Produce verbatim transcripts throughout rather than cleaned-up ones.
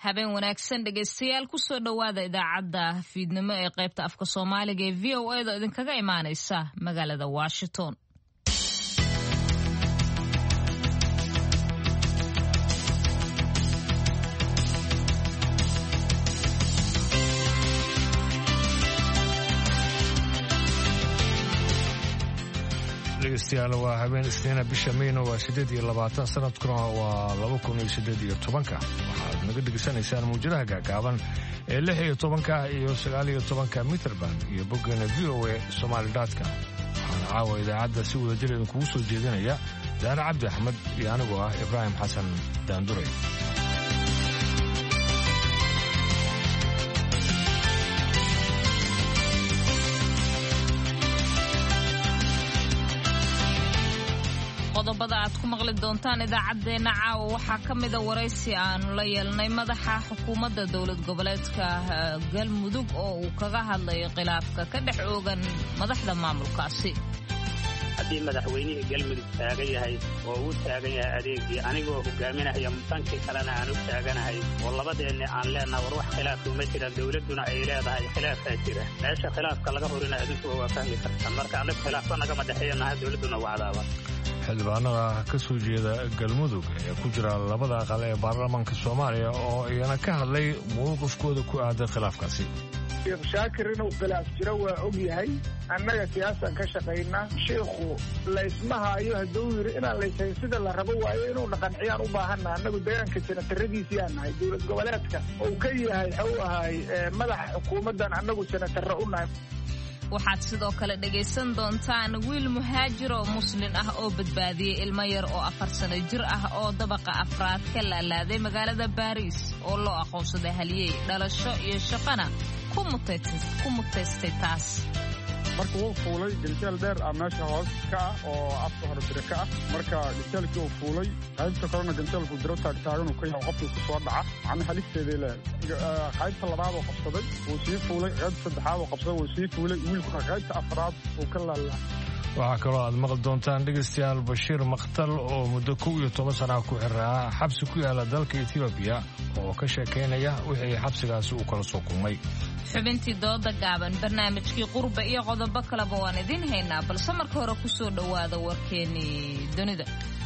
habeen wanaagsan dhegaystayaal ku soo dhawaada idaacadda fiidnimo ee qaybta afka Soomaaliga ee V O A da idinkaga imaanaysa magaalada Washington. dhegeystayaal waa habeen isniina bisha Mayno waa siddeed iyo labaatan sanadkuna waa laba kun iyo siddeed iyo toban waxaad naga dhegeysanaysaan muujadaha gaagaaban ee lix iyo toban iyo sagaal iyo toban mitrban iyo boggeena V O A Somali dot com waxaana caawa idaacadda si wada jir idinkugu soo jeedinaya Daara Cabdi Axmed iyo anigoo ah Ibraahim Xasan Daanduray. qodobada aad ku maqli doontaan idaacadeena caawa waxaa ka mid ah waraysi aanu la yeelnay madaxa xukuumadda dowlad goboleedka Galmudug oo uu kaga hadlay khilaafka ka dhex oogan madaxda maamulkaasi. haddii madaxweynihii Galmudug taagan yahay oo uu taagan yahay adeegii anigoo hogaaminaya mutankii kalena aan u taaganahay oo labadeena aan leenahay war wax khilaaf uma jiraan dowladuna ay leedahay khilaafaa jira meesha khilaafka laga horina adinku waa fahmi kartaan marka annaga khilaafka nagama dhexeeyanahay dowladuna wacdaaba. xildhibaanada ka soo jeeda Galmudug ee ku jira labada aqal ee baarlamaanka Soomaaliya oo iyana ka hadlay mowqifkooda ku aadan khilaafkaasi. Sheekh Shaakir inuu khilaaf jiro waa og yahay annaga siyaasan ka shaqaynaa sheekhu la ismahayo hadduu yiri inaan la ishayn sida la rabo waayo inuu dhaqanciyaan u baahanna annagu deegaanka senataradiisii aan nahay dowlad goboleedka oo ka yahay xaw ahay madaxa xukuumaddan annagu senatarra u nahay. waxaad sidoo kale dhegaysan doontaan wiil muhaajir oo muslin ah oo badbaadiyey ilmo yar oo afar sano jir ah oo dabaqa afraad ka laalaaday magaalada Paris oo loo aqoonsaday haliyey dhalasho iyo shaqana ku mutaystay taas. marka uu fuulay ganjeel dheer ah meesha hoos ka oo afka hore bire ka ah marka ganjeelkii uu fuulay qaybta kalena ganjeelku diro taagtaagan uu ka yahay qofkii ku soo dhaca aan halisteedii leeyahay qaybta labaad oo qabsaday uu sii fuulay qaybta saddexaad oo qabsaday uu sii fuulay wiilku qaybta afraad uu ka laalaa. waxaa kaloo aad maqli doontaan dhegaystayaal Bashiir Maqtal oo muddo kow iyo toban sano ku xiraa xabsi ku yaala dalka Ethiopia oo ka sheekeynaya wixii xabsigaasi uu kala soo kulmay. xubintii dooda gaaban barnaamijkii qurba iyo qodobo kaleba waan idin haynaa balse marka hore ku soo dhawaada warkeenii dunida.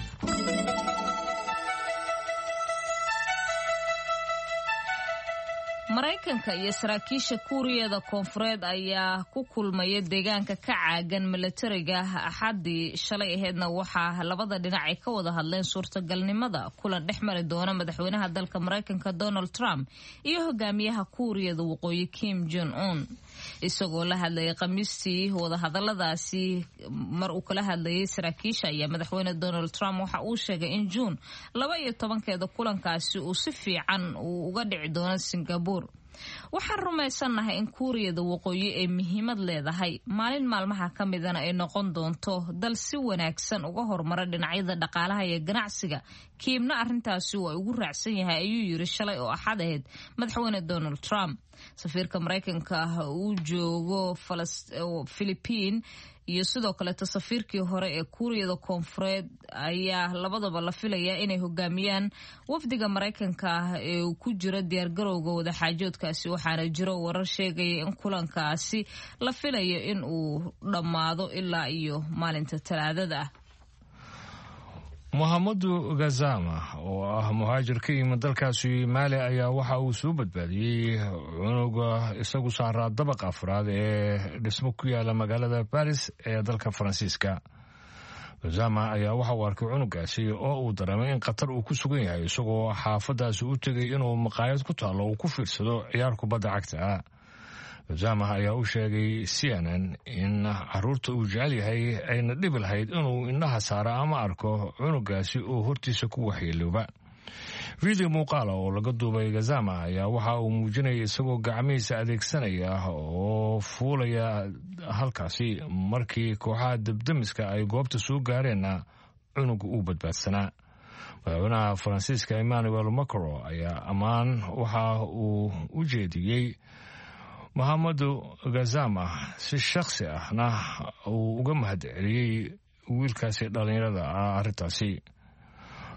Maraykanka iyo saraakiisha Kuuriyada Koonfureed ayaa ku kulmaya deegaanka ka caagan militariga Axadii shalay aheedna waxaa labada dhinac ay ka wada hadleen suurtagalnimada kulan dhexmari doona madaxweynaha dalka Maraykanka Donald Trump iyo hogaamiyaha Kuuriyada Waqooyi Kim Jong Un. isagoo la hadlayay Khamiistii wada hadaladaasi mar uu kala hadlayay saraakiisha ayaa madaxweyne Donald Trump waxa uu sheegay in June laba iyo tobankeeda kulankaasi uu si fiican uu uga dhici doono Singapore. waxaan rumaysanahay in Kuuriyada Waqooyi ay muhiimad leedahay maalin maalmaha ka midana ay noqon doonto dal si wanaagsan uga hormara dhinacyada dhaqaalaha iyo ganacsiga. Kiimna arrintaasi waa ugu raacsan yahay ayuu yiri shalay oo Axad ahayd madaxweyne Donald Trump. safiirka Maraykanka uu joogo Philippines iyo sidoo kale safiirkii hore ee Kuuriyada Koonfureed ayaa labadaba la filayaa inay hogaamiyaan wafdiga Maraykanka ee ku jira diyaar garowga wada xaajoodkaasi waxaana jiro warar sheegaya in kulankaasi la filayo in uu dhammaado ilaa iyo maalinta Talaadada ah. Mohamed Gazama oo ah muhaajir ka yimid dalkaasi Mali ayaa waxa uu soo badbaadiyey cunuga isagu saaraa dabaqa afraad ee dhismo ku yaala magaalada Paris ee dalka Faransiiska. Gazama ayaa waxa uu arkay cunugaasi oo uu dareemay in qatar uu ku sugan yahay isagoo xaafadaasi u tagay inuu maqaayad ku taalo uu ku fiirsado ciyaar kubadda cagta ah. Gazama ayaa u sheegay C N N in caruurta uu jecel yahay ayna dhib lahayd inuu indhaha saaro ama arko cunugaasi oo hortiisa ku waxyeelooba. Video muuqaal oo laga duubay Gazama ayaa waxa uu muujinayay isagoo gacmihiisa adeegsanaya oo fuulaya halkaasi markii kooxaha debdemiska ay goobta soo gaareenna cunuga uu badbaadsanaa. madaxweynaha Faransiiska Emmanuel Macron ayaa ammaan waxa uu u jeediyey Mohamed Gazama si shakhsi ahna uu uga mahadceliyey wiilkaasi dhalinyarada ah arrintaasi.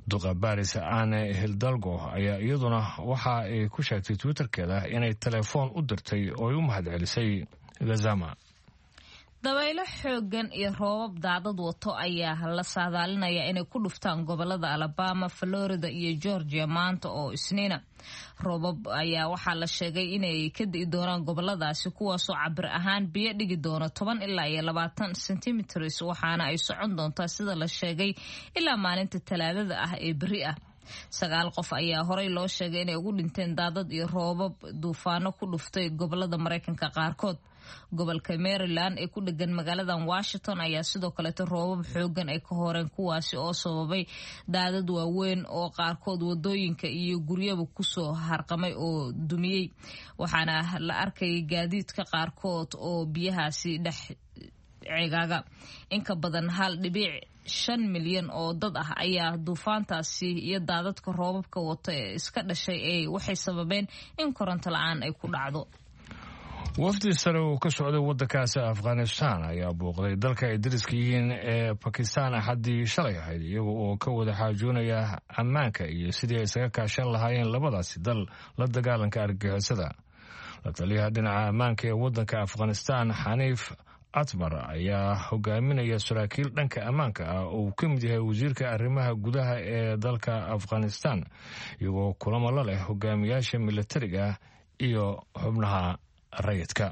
duqa baris Anne Hidalgo ayaa iyaduna waxa ay ku sheegtay Twitterkeeda inay telefoon u dirtay oo ay u mahadcelisay Gazzama. dabaylo xoogan iyo roobab daadad wato ayaa la saadaalinaya inay ku dhuftaan gobolada Alabama, Florida iyo Georgia maanta oo Isniina. roobab ayaa waxaa la sheegay inay ka di'i doonaan goboladaasi kuwaasoo cabir ahaan biyo dhigi doona toban ilaa iyo labaatan sentimitres waxaana ay socon doontaa sida la sheegay ilaa maalinta Talaadada ah ee beri ah. sagaal qof ayaa horey loo sheegay inay ugu dhinteen daadad iyo roobab duufaano ku dhuftay gobolada Mareykanka qaarkood. gobolka Maryland ee ku dhagan magaalada Washington ayaa sidoo kale roobab xoogan ay ka horeen kuwaasi oo sababay daadad waaweyn oo qaarkood wadooyinka iyo guryaba ku soo harqamay oo dumiyay waxaana la arkay gaadiidka qaarkood oo biyahaasi dhex ceegaaga. in ka badan hal dhibic shan milyan oo dad ah ayaa duufaantaasi iyo daadadka roobabka wata ee iska dhashay ee waxay sababeen in koronto la'aan ay ku dhacdo. wafdi sare oo ka socday waddankaasi Afghanistan ayaa booqday dalka ay dariska yihiin ee Pakistan axaddii shalay ahayd iyaga oo ka wada xaajoonaya ammaanka iyo sidii ay isaga kaashan lahaayeen labadaasi dal la dagaalanka argagixisada. la taliyaha dhinaca ammaanka ee waddanka Afghanistan Hanif Atmar ayaa hogaaminaya saraakiil dhanka ammaanka ah oo ka mid yahay wasiirka arrimaha gudaha ee dalka Afghanistan iyagoo kulamo la leh hogaamiyaasha militariga iyo xubnaha rayidka.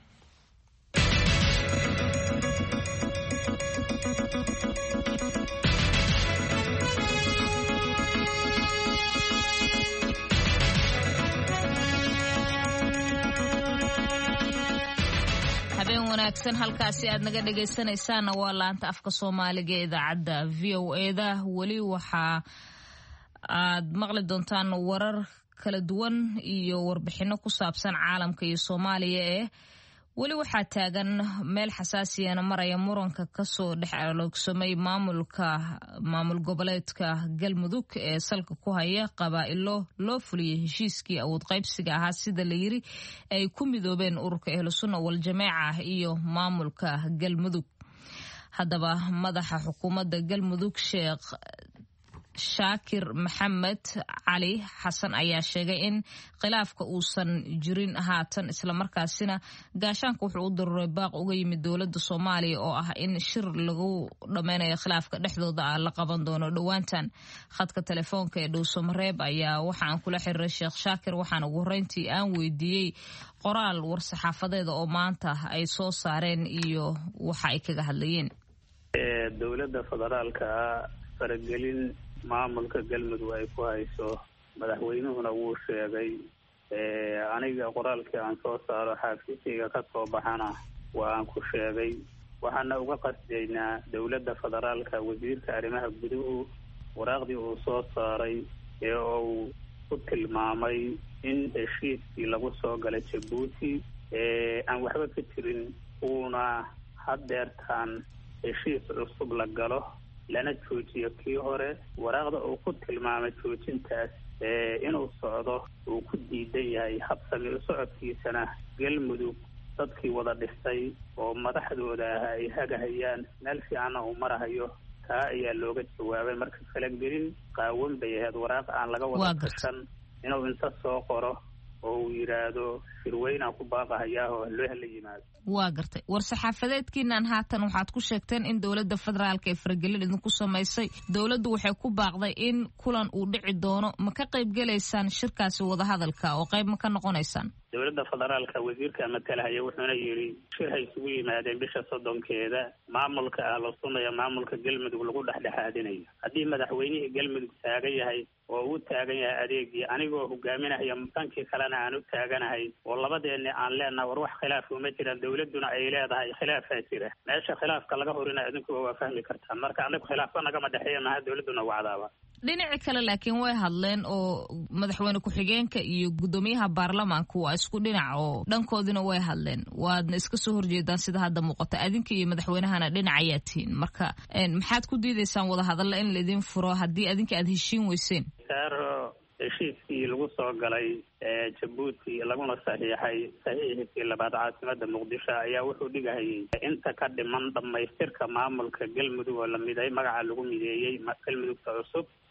habeen wanaagsan halkaasi aad naga dhagaysanaysaana waa laanta afka Soomaaliga ee idaacadda V O A da. weli waxa aad maqli doontaan warar kala duwan iyo warbixino ku saabsan caalamka iyo Soomaaliya ee weli waxaa taagan meel xasaasiyana maraya muranka kasoo dhex aloogsamay maamulka maamul goboleedka Galmudug ee salka ku haya qabaa'ilo loo fuliyay heshiiskii awood qaybsiga ahaa sida la yiri ay ku midoobeen ururka Ahlusunna wal Jameeca iyo maamulka Galmudug. haddaba madaxa xukuumadda Galmudug Sheekh Shaakir Maxamed Cali Xasan ayaa sheegay in khilaafka uusan jirin haatan isla markaasina gaashaanka wuxuu u daruuray baaq uga yimid dowladda Soomaaliya oo ah in shir lagu dhameynayo khilaafka dhexdooda la qaban doono dhawaantan. khadka telefoonka ee Dhuusamareeb ayaa waxaan kula xiriiray Sheekh Shaakir waxaan ugu horeyntii aan weydiiyey qoraal war-saxaafadeeda oo maanta ay soo saareen iyo waxa ay kaga hadlayeen. dowladda federaalka faragelin maamulka Galmudug ay ku hayso madaxweynuhuna wuu sheegay aniga qoraalkii aan soo saaro xafiiskayga ka soo baxana waa aan ku sheegay waxaana uga qasdaynaa dowladda federaalka wasiirka arrimaha guduhu waraaqdii uu soo saaray ee uu ku tilmaamay in heshiiskii lagu soo galay Djibouti ee aan waxba ka jirin uuna haddeertaan heshiis cusub la galo lana joojiyo kii hore. waraaqda uu ku tilmaamay joojintaas ee inuu socdo uu ku diidan yahay habsami u socodkiisana Galmudug dadkii wada dhistay oo madaxdooda ah ay hagahayaan meel fiicanna uu marahayo taa ayaa looga jawaabay. marka kala gelin qaawan bay ahayd waraaq aan laga wada tashan inuu inta soo qoro oo uu yiraahdo shirweynaan ku baaqahayaa oo loo hela yimaado. waa gartay war-saxaafadeedkiinan haatan waxaad ku sheegteen in dowladda federaalka ee faragelin idinku samaysay dowladdu waxay ku baaqday in kulan uu dhici doono. ma ka qayb gelaysaan shirkaasi wadahadalka oo qayb ma ka noqonaysaan? dowladda federaalka wasiirka matalahaya wuxuuna yidhi shir hay isugu yimaadeen bisha soddonkeeda maamulka Ahlusunna iyo maamulka Galmudug lagu dhexdhexaadinayo. haddii madaxweynihii Galmudug taagan yahay oo uu taagan yahay adeegii anigoo hogaaminaya mutankii kalena aan u taaganahay oo labadeena aan leenahay war wax khilaaf uma jiraan dowladuna ay leedahay khilaafaa jira meesha khilaafka laga horina idinku waa fahmi kartaan. marka anagu khilaafka nagama dhexeeya maaha dowladuna wacdaaba. dhinaca kale laakiin way hadleen oo madaxweyne ku-xigeenka iyo gudoomiyaha baarlamaanka waa isku dhinac oo dhankoodina way hadleen waadna iska soo horjeedaan sida hadda muuqata adinka iyo madaxweynahana dhinac ayaa tihiin. marka maxaad ku diidaysaan wada hadalla in laidin furo haddii adinka aad heshiin weyseen? heshiiskii lagu soo galay Djibouti laguna saxiixay saxiixii labaad caasimada Muqdisho ayaa wuxuu dhigahayay inta ka dhiman dhamaystirka maamulka Galmudug oo la miday magaca lagu mideeyay Galmudugta cusub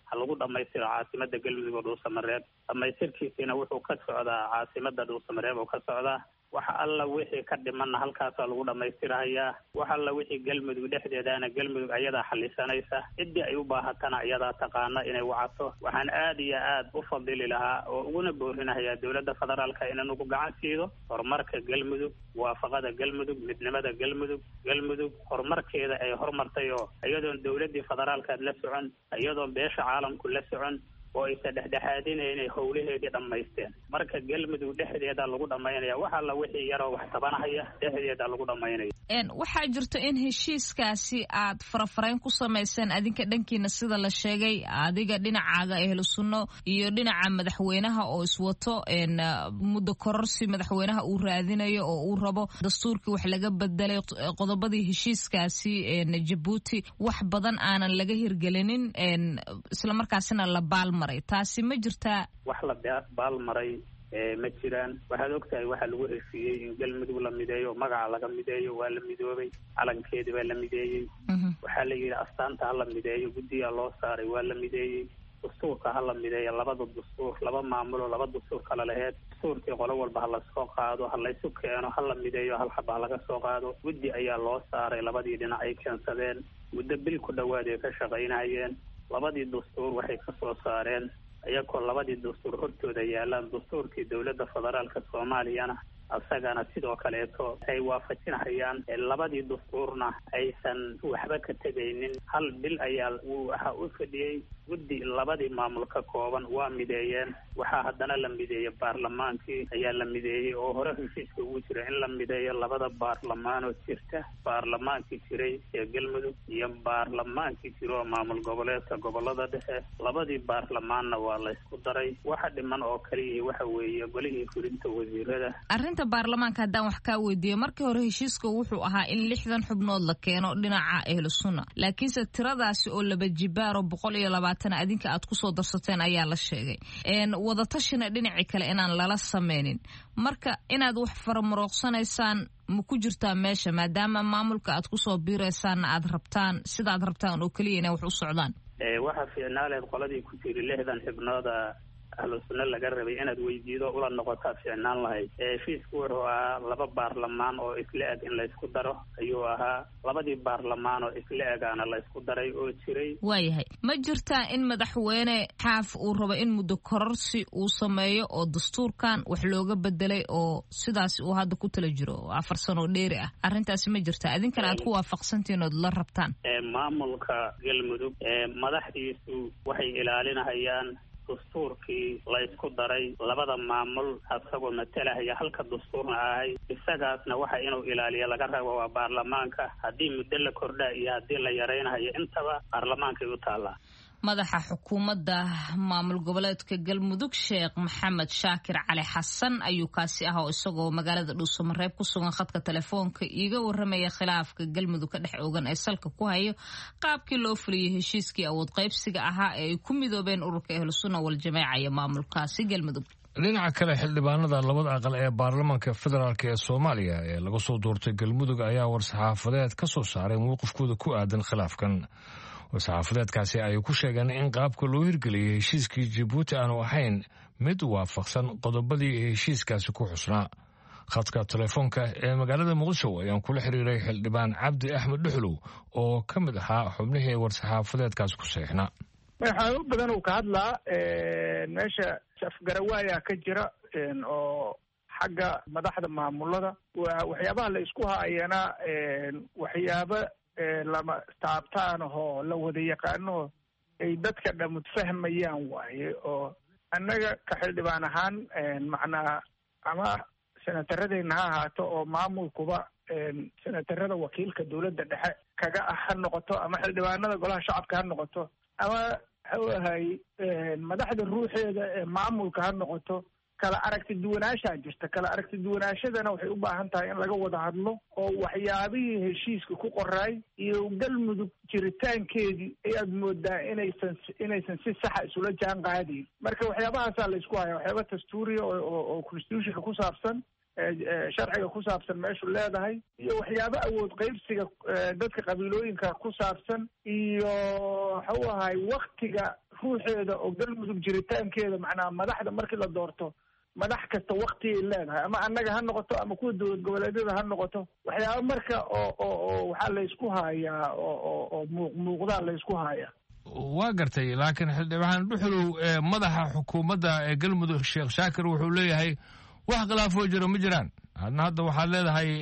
ha lagu dhamaystiro caasimada galmudug oo dhuusamareeb dhamaystirkiisina wuxuu ka socdaa caasimada dhuusamareeb oo ka socdaa waxa alla wixii ka dhimanna halkaasaa lagu dhamaystirahayaa waxa alla wixii galmudug dhexdeedaana galmudug ayadaa xalisanaysa ciddii ay u baahatana ayadaa taqaana inay wacato waxaan aad iyo aad u fadili lahaa oo uguna boorinahayaa dowladda federaalka inanugu gacan siido horumarka galmudug waafaqada galmudug midnimada galmudug galmudug horumarkeeda ay horumartay oo iyadoon dowladdii federaalkaad la socon iyadoon beesha caalamku la socon oo aysa dhexdhexaadinay howlaheedii dhammaysteen marka galmudug dhexdeeda lagu dhamaynaya waxa alla wixii yaroo wax tabanahaya dhexdeeda lagu dhamaynaya waxaa jirto in heshiiskaasi aad farafarayn ku samayseen adinka dhankiina sida la sheegay adiga dhinacaaga ehlu sunno iyo dhinaca madaxweynaha oo iswato muddo kororsi madaxweynaha uu raadinayo oo uu rabo dastuurkii wax laga bedelay qodobadii heshiiskaasi Jabuuti wax badan aanan laga hirgelinin islamarkaasina la baalmaray taasi ma jirtaa wax la baalmaray ma jiraan waxaad ogtahay waxaa lagu heshiiyey in galmudug la mideeyo magaca laga mideeyo waa la midoobay calankeedii baa la mideeyey waxaa la yidhi astaanta ha la mideeyo guddigaa loo saaray waa la mideeyey dastuurka ha la mideeyo labada dastuur laba maamulo laba dastuur kala laheyd dastuurkii qolo walba ha lasoo qaado ha laysu keeno ha la mideeyo hal xaba ha laga soo qaado guddi ayaa loo saaray labadii dhinac ay keensadeen muddo bil ku dhowaad ay ka shaqaynayeen labadii dastuur waxay ka soo saareen iyagoo labadii dastuur hortooda yaalaan dastuurkii dowladda federaalka soomaaliyana asagana sidoo kaleeto ay waafajinayaan labadii dastuurna aysan waxba ka tegaynin hal bil ayaa waxa u fadhiyey guddi labadii maamul ka kooban waa mideeyeen waxaa haddana la mideeyey baarlamaankii ayaa la mideeyey oo hore heshiiska ugu jira in la mideeyo labada baarlamaanoo jirta baarlamaankii jiray ee galmudug iyo baarlamaankii jira oo maamul goboleedka gobolada dhexe labadii baarlamaanna waa la isku daray waxa dhiman oo kaliya waxa weeye golihii fulinta wasiirada baarlamaanka haddaan wax kaa weydiiyo markii hore heshiiska wuxuu ahaa in lixdan xubnood la keeno dhinaca ehlu sunna laakiinse tiradaasi oo laba jibaaro boqol iyo labaatan adinka aad kusoo darsateen ayaa la sheegay wadatashina dhinaci kale inaan lala sameynin marka inaad wax faramarooqsanaysaan ma ku jirtaa meesha maadaama maamulka aad kusoo biiraysaanna aad rabtaan sidaad rabtaan oo keliya inay wax u socdaan waxaa fiicnaaleed qoladii ku jiri lixdan xubnooda ahlu sunna laga rabay inaad weydiido ula noqotaa fiicnaan lahayd heshiisku wuxuu ahaa laba baarlamaan oo isla eg in laysku daro ayuu ahaa labadii baarlamaan oo isla egaana laysku daray oo jiray waayahay ma jirtaa in madaxweyne xaaf uu rabo in muddo kororsi uu sameeyo oo dastuurkan wax looga bedelay oo sidaas uu hadda ku tala jiro afar sano dheeri ah arrintaasi ma jirtaa idinkana aad ku waafaqsantihiin ood la rabtaan maamulka galmudug madaxdiisu waxay ilaalinahayaan dastuurkii la isku daray labada maamul asagoo matalahaya halka dastuurna ahay isagaasna waxa inuu ilaaliyo laga rabo waa baarlamaanka haddii muddo la kordhaa iyo haddii la yaraynayo intaba baarlamaankay u taallaa madaxa xukuumadda maamul goboleedka galmudug sheekh maxamed shaakir cali xasan ayuu kaasi ah oo isagoo magaalada dhuusamareeb ku sugan khadka telefoonka iiga waramaya khilaafka galmudug ka dhex ogan ee salka ku hayo qaabkii loo fuliyey heshiiskii awood qaybsiga ahaa ee ay ku midoobeen ururka ahlu sunna wal jameeca iyo maamulkaasi galmudug dhinaca kale xildhibaanada labada aqal ee baarlamaanka federaalk ee soomaaliya ee laga soo doortay galmudug ayaa war-saxaafadeed ka soo saaray mowqifkooda ku aadan khilaafkan war-saxaafadeedkaasi ay ku sheegeen in qaabka loo hirgeliyey heshiiskii jabuuti aanu ahayn mid waafaqsan qodobadii ee heshiiskaasi ku xusnaa khadka telefoonka ee magaalada muqdisho ayaan kula xiriiray xildhibaan cabdi axmed dhuxlow oo ka mid ahaa xubnihii war-saxaafadeedkaasi ku seexnaa waxyaabo badan uu ka hadlaa meesha afgarawaayaa ka jira oo xagga madaxda maamulada waxyaabaha la isku haayana waxyaabo lama taabtaan oo la wada yaqaano ay dadka dhamud fahmayaan waaye oo annaga ka xildhibaan ahaan macnaa ama senataradeenna ha ahaato oo maamulkuba senatarada wakiilka dawladda dhexe kaga ah ha noqoto ama xildhibaanada golaha shacabka ha noqoto ama ahay madaxda ruuxeeda ee maamulka ha noqoto kala aragti duwanaashaa jirta kala aragti duwanaashadana waxay u baahan tahay in laga wada hadlo oo waxyaabihii heshiiska ku qoraay iyo galmudug jiritaankeedii ayaad moodaa inaysan inaysan si saxa isula jaan qaadayn marka waxyaabahaasaa la isku haya waxyaaba dastuuriya oo oo constitutionka ku saabsan sharciga ku saabsan meeshu leedahay iyo waxyaabo awood qaybsiga dadka qabiilooyinka ku saabsan iyo waxau ahay waktiga ruuxeeda oo galmudug jiritaankeeda macnaha madaxda markii la doorto madax kasta waktigay leedahay ama annaga ha noqoto ama kuwa dowlad goboleedyada ha noqoto waxyaaba marka oo oo oo waxaa laysku haayaa oo oo oo muuq muuqdaa laysku haayaa waa gartay laakiin xildhibaan dhuxulow madaxa xukuumadda ee galmudug sheekh shaakir wuxuu leeyahay wax khilaafoo jiro ma jiraan hadna hadda waxaad leedahay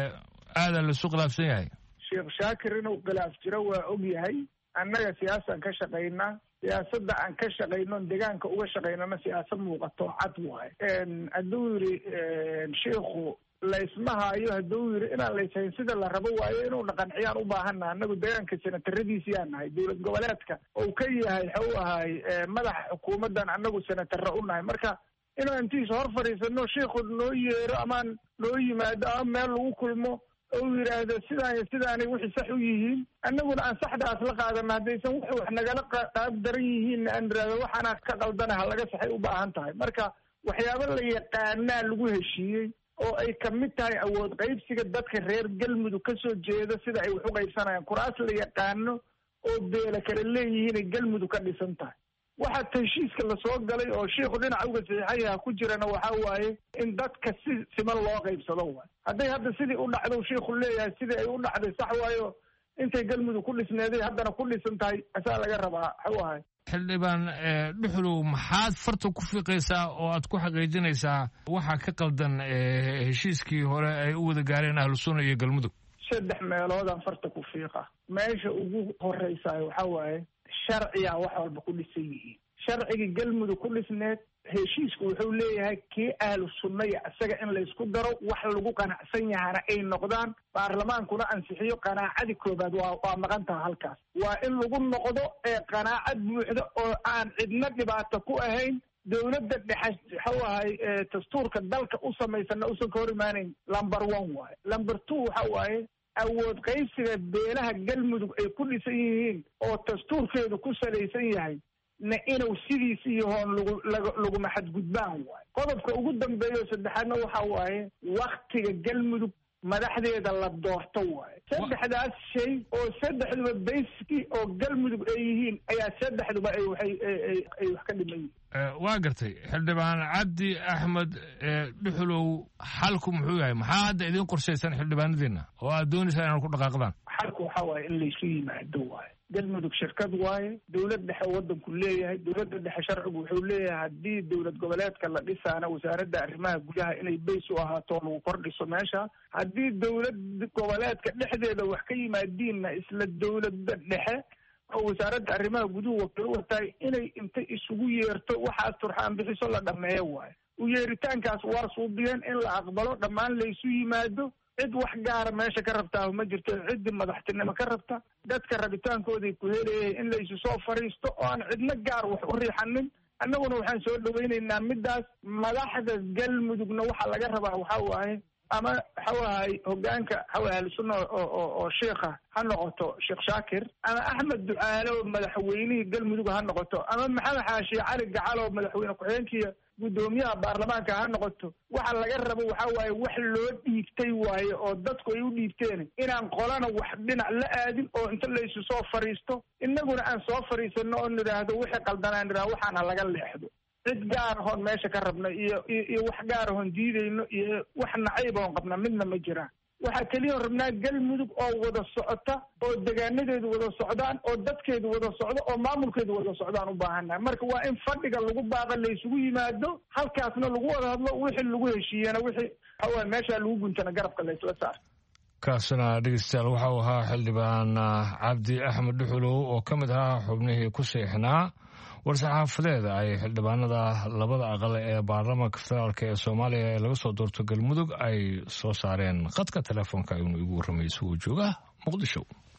aadaa laisu khilaafsan yahay sheekh shaakir inuu khilaaf jiro waa og yahay annaga siyaasaan ka shaqaynaa siyaasadda aan ka shaqaynon deegaanka uga shaqaynana siyaasad muuqato cad waaye hadduu yidhi sheikhu laysma haayo hadduu yidhi inaan layshayn sida la rabo waayo inuu dhaqanciyaan u baahana annagu deegaanka senataradiisiyaan nahay dowlad goboleedka ou ka yahay waxa u ahay madaxa xukuumaddan annagu senatara u nahay marka inaan intiisa hor fadhiisano sheikhu noo yeero amaan noo yimaado ama meel lagu kulmo ou yidhaahdo sidaan iyo sidaanay wixii sax u yihiin annaguna aan saxdaas la qaadana haddaysan wax wax nagala qaab daran yihiinna aan idhaahdo waxaana ka qaldana ha laga saxay u baahan tahay marka waxyaaba la yaqaanaa lagu heshiiyey oo ay ka mid tahay awood qaybsiga dadka reer galmudug ka soo jeeda sida ay wax u qaybsanayaan kuraas la yaqaano oo beela kale leeyihiinay galmudug ka dhisan tahay waxaa heshiiska lasoo galay oo sheikhu dhinaca uga saxiixayaha ku jirana waxaa waaye in dadka si siman loo qaybsado waay hadday hadda sidii u dhacdo sheikhu leeyahay sidii ay u dhacday sax waayo intay galmudug ku dhisneeday haddana ku dhisan tahay asaa laga rabaa waxuu ahay xildhibaan dhuxulow maxaad farta ku fiiqaysaa oo aad ku xaqiijinaysaa waxaa ka qaldan heshiiskii hore ay u wada gaareen ahlu sunna iyo galmudug saddex meeloodaan farta ku fiiqa meesha ugu horreysaayo waxaa waaye sharciyaa wax walba ku dhisan yihiin sharcigii galmudug ku dhisneed heshiisku wuxuu leeyahay kii ahlu sunnaya isaga in laysku daro wax lagu qanacsan yahana ay noqdaan baarlamaankuna ansixiyo qanaacadii koobaad waa waa maqan taha halkaas waa in lagu noqdo ee qanaacad buuxda oo aan cidna dhibaato ku ahayn dowladda dhexe waxau ahay dastuurka dalka u samaysana usan ka hor imaanayn lumber one waaye lumber two waxa waaye awood qaybsiga beelaha galmudug ay ku dhisan yihiin oo dastuurkeedu ku salaysan yahay na inuu sidiis iyo hoon lagu laguma xadgudbaan waayo qodobka ugu dambeeya oo saddexaadna waxa waaye waktiga galmudug madaxdeeda la doorto waayo saddexdaas shay oo saddexduba bayski oo galmudug ay yihiin ayaa saddexduba ay waxay ay wax ka dhiman yihiin waa gartay xildhibaan cabdi axmed dhuxulow xalku muxuu yahay maxaa hadda idiin qorshaysan xildhibaanadiina oo aad doonaysaan inaad ku dhaqaaqdaan xalku waxaa waaye in laysu yimaado waayo galmudug shirkad waaye dowlad dhexe waddanku leeyahay dowladda dhexe sharcigu wuxuu leeyahay haddii dowlad goboleedka la dhisaana wasaaradda arrimaha gudaha inay bays u ahaato lagu kordhiso meesha haddii dowlad goboleedka dhexdeeda wax ka yimaadiinna isla dowladda dhexe oo wasaaradda arrimaha guduhu wakil u watahay inay intay isugu yeerto waxaas turxaan bixiso la dhameeyo waayo u yeeritaankaas waa suubiyeen in la aqbalo dhammaan laysu yimaado cid wax gaara meesha ka rabtaa ma jirto ciddii madaxtinimo ka rabta dadka rabitaankooday ku helayay in laysu soo fadhiisto oo aan cidna gaar wax u riixanin annaguna waxaan soo dhawaynaynaa middaas madaxda galmudugna waxaa laga rabaa waxaa waaye ama waxau ahay hogaanka waxau ahlu sunna oo oo sheikha ha noqoto sheekh shaakir ama axmed ducaale oo madaxweynihii galmudug ha noqoto ama maxamed xaashi cali gacal oo madaxweyne ku-xigeenkiiya guddoomiyaha baarlamaanka ha noqoto waxa laga rabo waxaa waaye wax loo dhiibtay waaye oo dadku ay u dhiibteen inaan qolana wax dhinac la aadin oo inta laysu soo fadhiisto innaguna aan soo fadhiisano oo nidhaahdo wixii qaldanaan nidhahdo waxaana laga leexdo cid gaar ahoon meesha ka rabna iyo iyo wax gaar ahoon diidayno iyo wax nacayb oon qabna midna ma jiraan waxaa keliya rabnaa galmudug oo wada socota oo degaanadeedu wada socdaan oo dadkeedu wada socdo oo maamulkeedu wada socdaan u baahannahay marka waa in fadhiga lagu baaqa laysugu yimaado halkaasna lagu wada hadlo wixii lagu heshiiyana wixii waxawaaye meeshaa lagu guntana garabka laysla saar kaasina dhegeystayaal waxau ahaa xildhibaan cabdi axmed dhuxulow oo ka mid ahaa xubnihii ku seexnaa war-saxaafadeeda ay xildhibaanada labada aqal ee baarlamaanka federaalk ee soomaaliya ee laga soo doorto galmudug ay soo saareen khadka telefoonka inuu igu warramay isagoo jooga muqdisho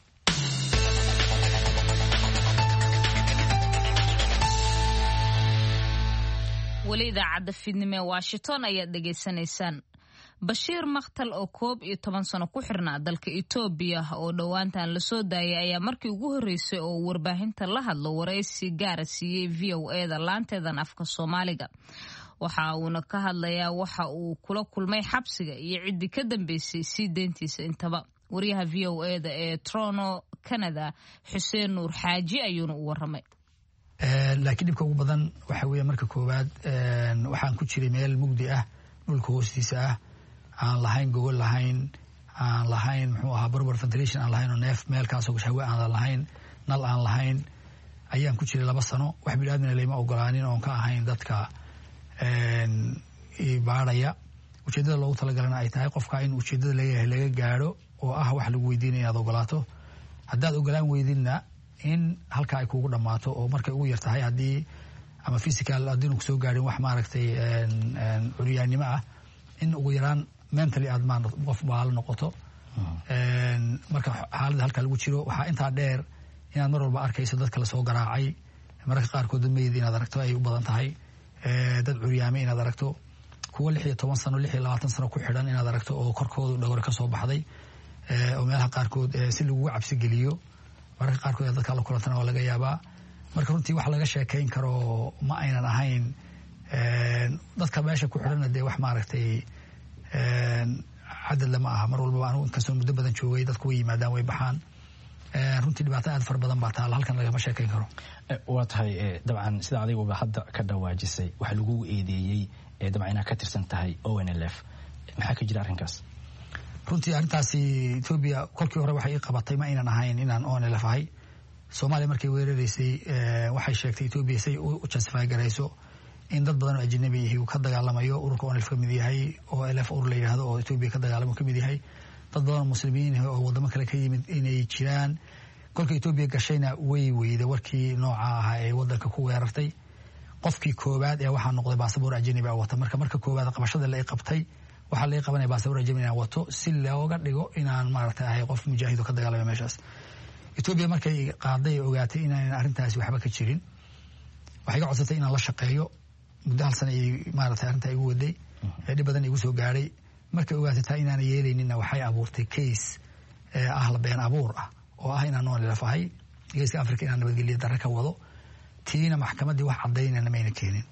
weli idaacadda fiidnimo ee washington ayaad dhegaysanaysaan bashiir makhtal oo koob iyo toban sano ku xirnaa dalka etoobiya oo dhowaantan lasoo daayay ayaa markii ugu horreysay oo warbaahinta la hadlo waraysi gaara siiyey v o eda laanteedan afka soomaaliga waxa uuna ka hadlayaa waxa uu kula kulmay xabsiga iyo ciddii ka dambeysay sii deyntiisa intaba wariyaha v o eda ee toronto canada xuseen nuur xaaji ayuuna u warramay laakiin dhibka ugu badan waxa weeye marka koowaad waxaan ku jiray meel mugdi ah dhulka hoostiisa ah aan lahayn gogol lahayn aan lahayn muxuu ahaa barbar ventilation aan lahayn oo neef meelkaasoo hawe aan lahayn nal aan lahayn ayaan ku jiray laba sano wax bini'aadmina layma ogolaanin oon ka ahayn dadka baadhaya ujeeddada loogu talagalana ay tahay qofka in ujeeddada leeyahay laga gaadho oo ah wax lagu weydiinaya inaad ogolaato haddaad ogolaan weydinna in halkaa ay kuugu dhammaato oo markay ugu yar tahay haddii ama physical haddiinu kusoo gaadhin wax maaragtay curyaannimo ah in ugu yaraan mentally aad maa qof baalo noqoto marka xaaladda halkaa lagu jiro waxaa intaa dheer inaad mar walba arkayso dadka lasoo garaacay mararka qaarkood dad meyd inaad aragto ay u badan tahay dad curyaame inaad aragto kuwa lix iyo toban sano lix iyo labaatan sano ku xidhan inaad aragto oo korkoodu dhagore ka soo baxday oo meelaha qaarkood si lagugu cabsi geliyo mararka qaarkood ee dadka la kulantana waa laga yaabaa marka runtii wax laga sheekayn karo ma aynan ahayn dadka meesha ku xidhanna dee wax maaragtay cadad lama aha mar walbaba anigu inkastoo muddo badan joogay dadku way yimaadaan way baxaan runtii dhibaato aad fara badan baa taala halkan lagama sheekayn karo waa tahay dabcan sida adiguba hadda ka dhawaajisay waxa lagu eedeeyey dabcan inaad ka tirsan tahay O N L F maxaa ka jira arrinkaas runtii arrintaasi Ethiopia kolkii hore waxay qabatay ma aynan ahayn inaan O N L F ahay Soomaaliya markay weeraraysay waxay sheegtay Ethiopia say u justify garayso in dad badan oo ajnabi ah uu ka dagaalamayo ururka O N L F ka mid yahay O L F urur la yiraahdo oo Ethiopia ka dagaalamo ka mid yahay dad badan oo muslimiin ah oo wadamo kale ka yimid inay jiraan kolka Ethiopia gashayna way weyday warkii nooca ah ee wadanka ku weerartay qofkii koobaad ee waxa noqday baasaboor ajnabi ah wata marka marka koobaad qabashada la qabtay waxa la qabanay baasaboor ajnabi ah wato si looga dhigo inaan maaragtay ahay qof mujaahido ka dagaalamay meeshaas Ethiopia markay qaaday ogaatay inaan arrintaasi waxba ka jirin waxay ka codsatay inaan la shaqeeyo muddo hal sano ay maaragtay arrinta igu waday ee dhib badan igu soo gaaray markay ogaatay inaan yeelayninna waxay abuurtay case ee ah la been abuur ah oo ah inaan nool la fahay geeska Afrika inaan nabadgelyo darro ka wado tiina maxkamaddii wax cadaynayna mayna keenin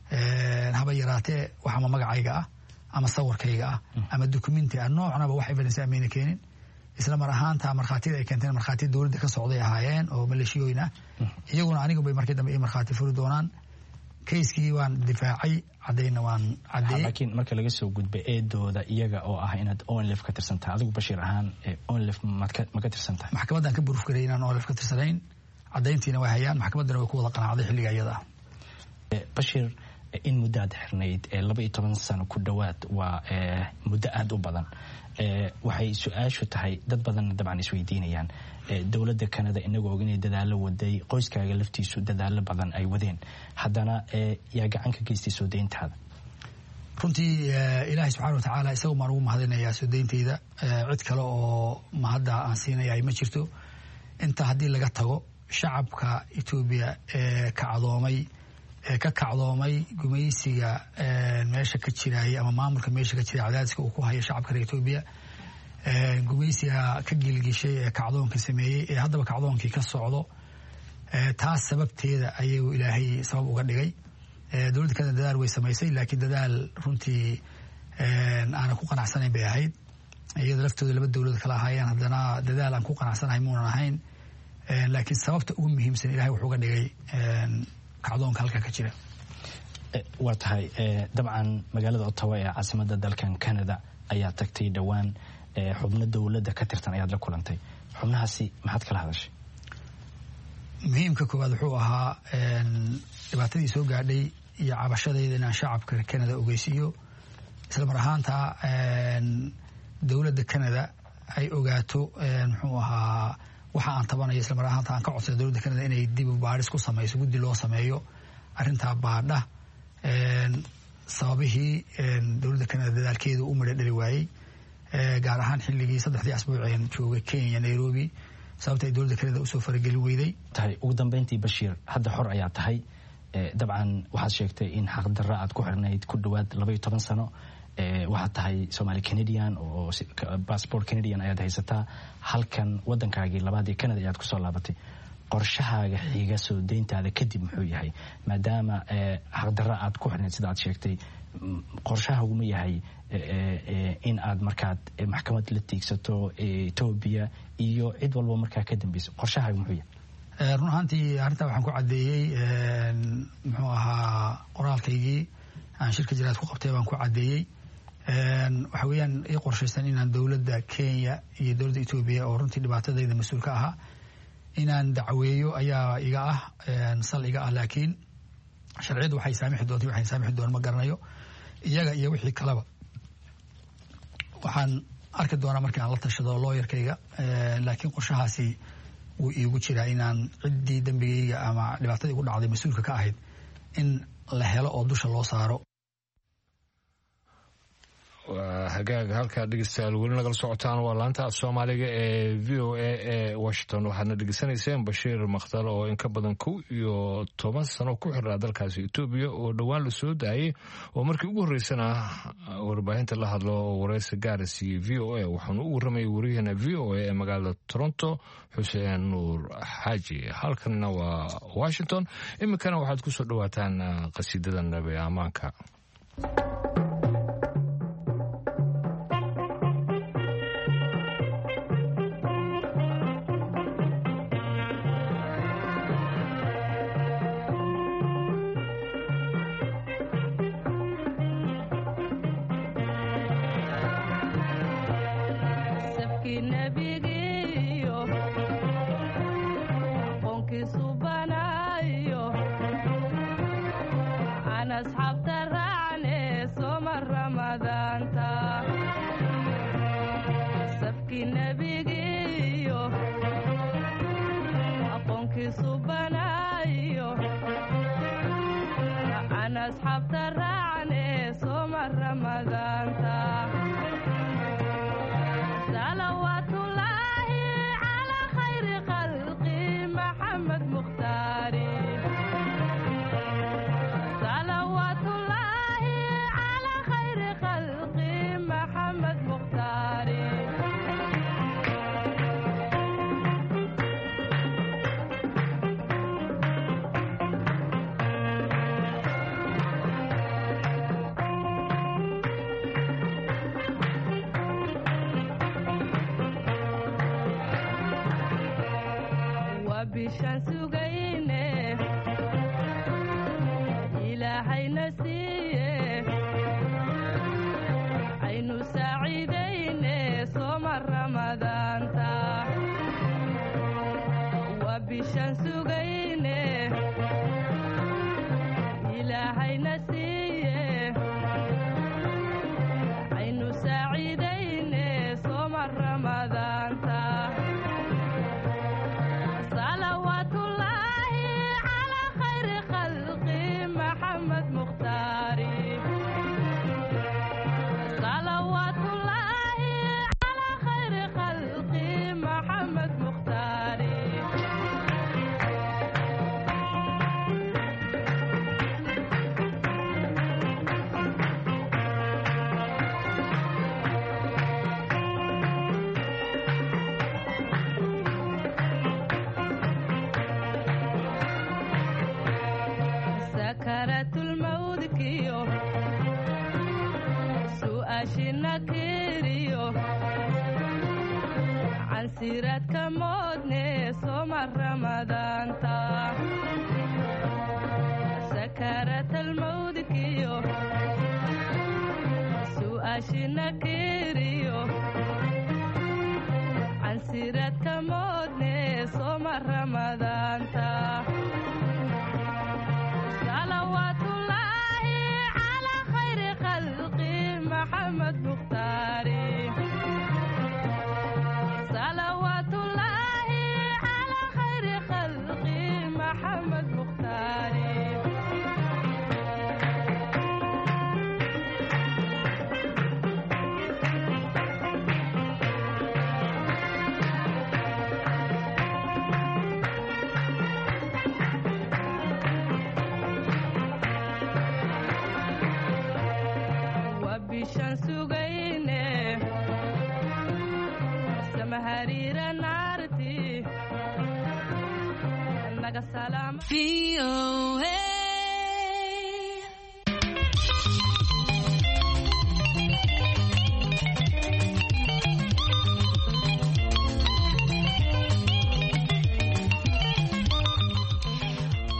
ee haba yaraatee waxa ma magacayga ah ama sawirkayga ah ama documenti ah noocnaba wax evidence mayna keenin isla mar ahaanta markhaatida ay keenteen markhaati dawladda ka socday ahaayeen oo maleeshiyooyin ah iyaguna anigu bay markii dambe markhaati furi doonaan kayskii waan difaacay cadayna waan caday laakiin marka laga soo gudbay eedooda iyaga oo ah inaad O N L F ka tirsantahay adigu Bashiir ahaan O N L F ma ka tirsantahay maxkamadan ka buruuf garay inaan O N L F ka tirsanayn cadayntiina way hayaan maxkamadana way ku wada qanacday xilliga iyada Bashiir in muddo aad xirnayd laba iyo toban sano ku dhawaad waa muddo aad u badan waxay su-aashu tahay dad badan dabcan isweydiinayaan dowladda Canada inagoo og inay dadaalo waday qoyskaaga laftiisu dadaalo badan ay wadeen haddana yaa gacan ka geystay soo deyntaada runtii ilaahay subxaana wa tacaala isagu maan ugu mahadinayaa soo deyntayda cid kale oo mahadda aan siinaya ma jirto inta haddii laga tago shacabka Ethiopia ee kacdoomay ee ka kacdoomay gumaysiga meesha ka jiraya ama maamulka meesha ka jira cadaadiska uu ku hayo shacabka Ethiopia ee gumaysiga ka gilgishay ee kacdoonka sameeyay ee haddaba kacdoonkii ka socdo ee taas sababteeda ayuu ilaahay sabab uga dhigay ee dawladda Canada dadaal way samaysay laakiin dadaal runtii ee aan ku qanacsanayn bay ahayd iyada laftooda laba dawlad kala ahaayeen haddana dadaal aan ku qanacsanahay muunan ahayn ee laakiin sababta ugu muhiimsan ilaahay wuxuu uga dhigay ee kacdoonka halka ka jira waa tahay dabcan magaalada Ottawa ee caasimadda dalkan Canada ayaa tagtay dhawaan xubno dawladda ka tirsan ayaad la kulantay xubnahaasi maxaad kala hadashay muhiimka koowaad wuxuu ahaa dhibaatadii soo gaadhay iyo cabashadeeda inaan shacabka Canada ogeysiiyo isla mar ahaanta dawladda Canada ay ogaato muxuu ahaa waxa aan tabanayo isla mar ahaanta aan ka codsado dawladda Canada inay dib u baaris ku samayso guddi loo sameeyo arrinta baadha sababihii dawladda Canada dadaalkeedu u midho dhali waayey gaar ahaan xilligii saddexdii asbuuc ee joogay Kenya Nairobi sababta ay dawladda Canada u soo farageli weyday tahay ugu dambeyntii Bashiir hadda xor ayaa tahay dabcan waxaad sheegtay in xaq darro aad ku xirnayd ku dhawaad laba iyo toban sano waxaad tahay Somali Canadian oo passport Canadian ayaad haysataa halkan wadankaagii labaadii Canada ayaad ku soo laabatay qorshahaaga xiga soo deyntaada kadib muxuu yahay maadaama xaq darro aad ku xirnayd sida aad sheegtay qorshahaagu ma yahay in aad markaad maxkamad la tiigsato Ethiopia iyo cid walba markaa ka dambayso qorshahaagu muxuu yahay run ahaantii arrintaa waxaan ku caddeeyey muxuu ahaa qoraalkaygii aan shirka jiraad ku qabtay baan ku caddeeyey waxa weeyaan ii qorshaysan inaan dowladda Kenya iyo dowladda Ethiopia oo runtii dhibaatadayda mas-uul ka ahaa inaan dacweeyo ayaa iga ah sal iga ah laakiin sharciyadu waxay saamixi doontaa waxay saamixi doonaan ma garanayo iyaga iyo wixii kalaba waxaan arki doonaa markii aan la tashado lawyer-kayga laakiin qorshahaasi wuu iigu jiraa inaan ciddii dembigayga ama dhibaatadii ugu dhacday mas-uulka ka ahayd in la helo oo dusha loo saaro. hagaaga halkaa dhegeystayaal weli nagala socotaan waa laanta af soomaaliga ee v o a ee washington waxaadna dhegeysanayseen bashiir makhtal oo in ka badan kow iyo toban sano ku xiraa dalkaasi etoobiya oo dhowaan la soo daayay oo markii ugu horreysana warbaahinta la hadlo oo wareysa gaaris iyo v o a waxaanu u warramayay wariyahana v o a ee magaalada toronto xuseen nuur xaaji halkanna waa washington iminkana waxaad ku soo dhawaataan qasiidada nabi amaanka.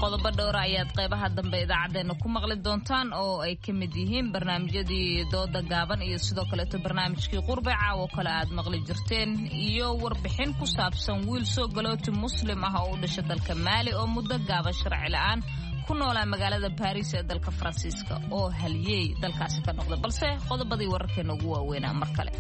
qodobo dhowr ayaad qaybaha dambe idaacadeena ku maqli doontaan oo ay ka mid yihiin barnaamijyadii dooda gaaban iyo sidoo kaleeto barnaamijkii qurbe caawo kale aad maqli jirteen iyo warbixin ku saabsan wiil soo galooti muslim ah oo u dhashay dalka Maali oo muddo gaaban sharci la'aan ku noolaa magaalada Paris ee dalka Faransiiska oo haliyay dalkaasi ka noqday balse qodobadii wararkeena ugu waaweynaa mar kale.